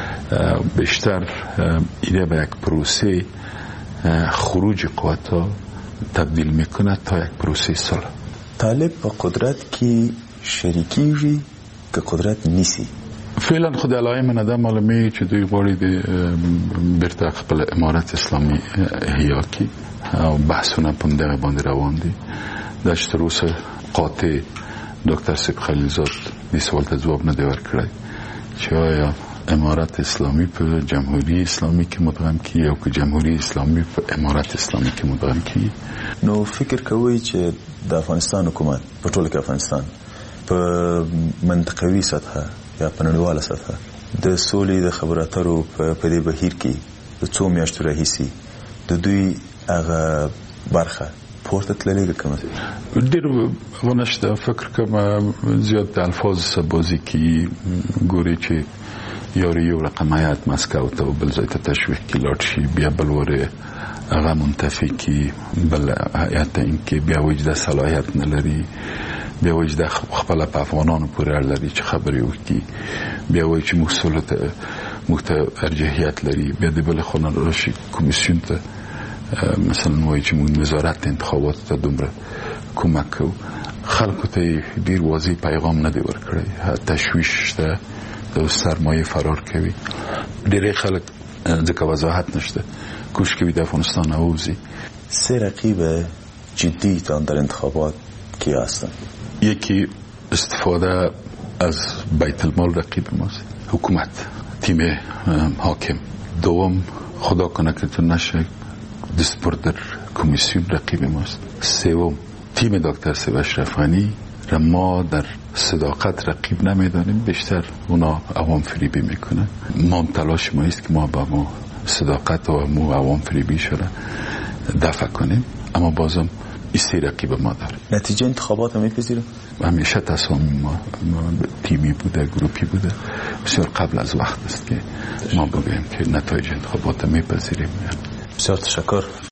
بیشتر ایده به یک پروسه خروج قوتا تبدیل میکنه تا یک پروسه صلح. طالب با قدرت کی شریکیږي که قدرت نیسی؟ فعلا خود علائم نده معلومه چې دوی غواړي د بیرته خپل امارت اسلامي احیا کړي او بحثونه په دغه باندې روان دي. د تروسه قاطع ډاکټر سیب خلیلزاد دې سوال ته ځواب نه دی ورکړی چې آیا امارت اسلامی په جمهوری اسلامی کې مدغم کی او که جمهوری اسلامی په امارت اسلامی کې مدغم کی. نو فکر کوي چې د افغانستان حکومت په ټول کې افغانستان په منطقوي سطحه یا په نړیواله سطحه د سولې د خبرو اترو په دې بهیر کې د څو میاشتو راهیسې د دوی هغه برخه پورته تللې ده کومه؟ ډېر ونشته. فکر کوم زیات د الفاظ سبازي کې ګوري چې یاری یو رقم هیئت مسکو ته و بل ځای ته تشویق کې لاړ شي، بیا بل وره هغه منتفي کې بل هیئت این کې بیا وجده صلاحیت نه لري، بیا وجده خپل په افغانانو پورې اړه لري چې خبرې وکړي، بیا وایي چې موږ سولې ته موږ ته ارجحیت لري، بیا د بلې خوا نه راشي کمیسیون ته مثلا وایي چې موږ وزارت انتخاباتو ته دومره کمک کوو. خلکو ته ډېر واضح پیغام نه دی ورکړی، تشویش شته، د سرمایه فرار کوي. ډېری خلک ځکه وضاحت نشته کوشش کوي د افغانستان اوزي. سه رقیب جدی تان در انتخابات کی هستن؟ یکی استفاده از بیت المال رقیب ماست، حکومت، تیم حاکم. دوم خدا کنه که تو نشه دست در کمیسیون رقیب ماست. سوم تیم دکتر سیب اشرف غنی را ما در صداقت رقیب نمیدانیم، بیشتر اونا عوام فریبی میکنه. ما تلاش ما است که ما با ما صداقت و مو عوام فریبی شده دفع کنیم، اما بازم ایستی رقیب ما داره. نتیجه انتخابات هم میپذیره؟ همیشه تصامیم ما, ما تیمی بوده، گروپی بوده. بسیار قبل از وقت است که ما بگوییم که نتایج انتخابات میپذیریم. بسیار تشکر.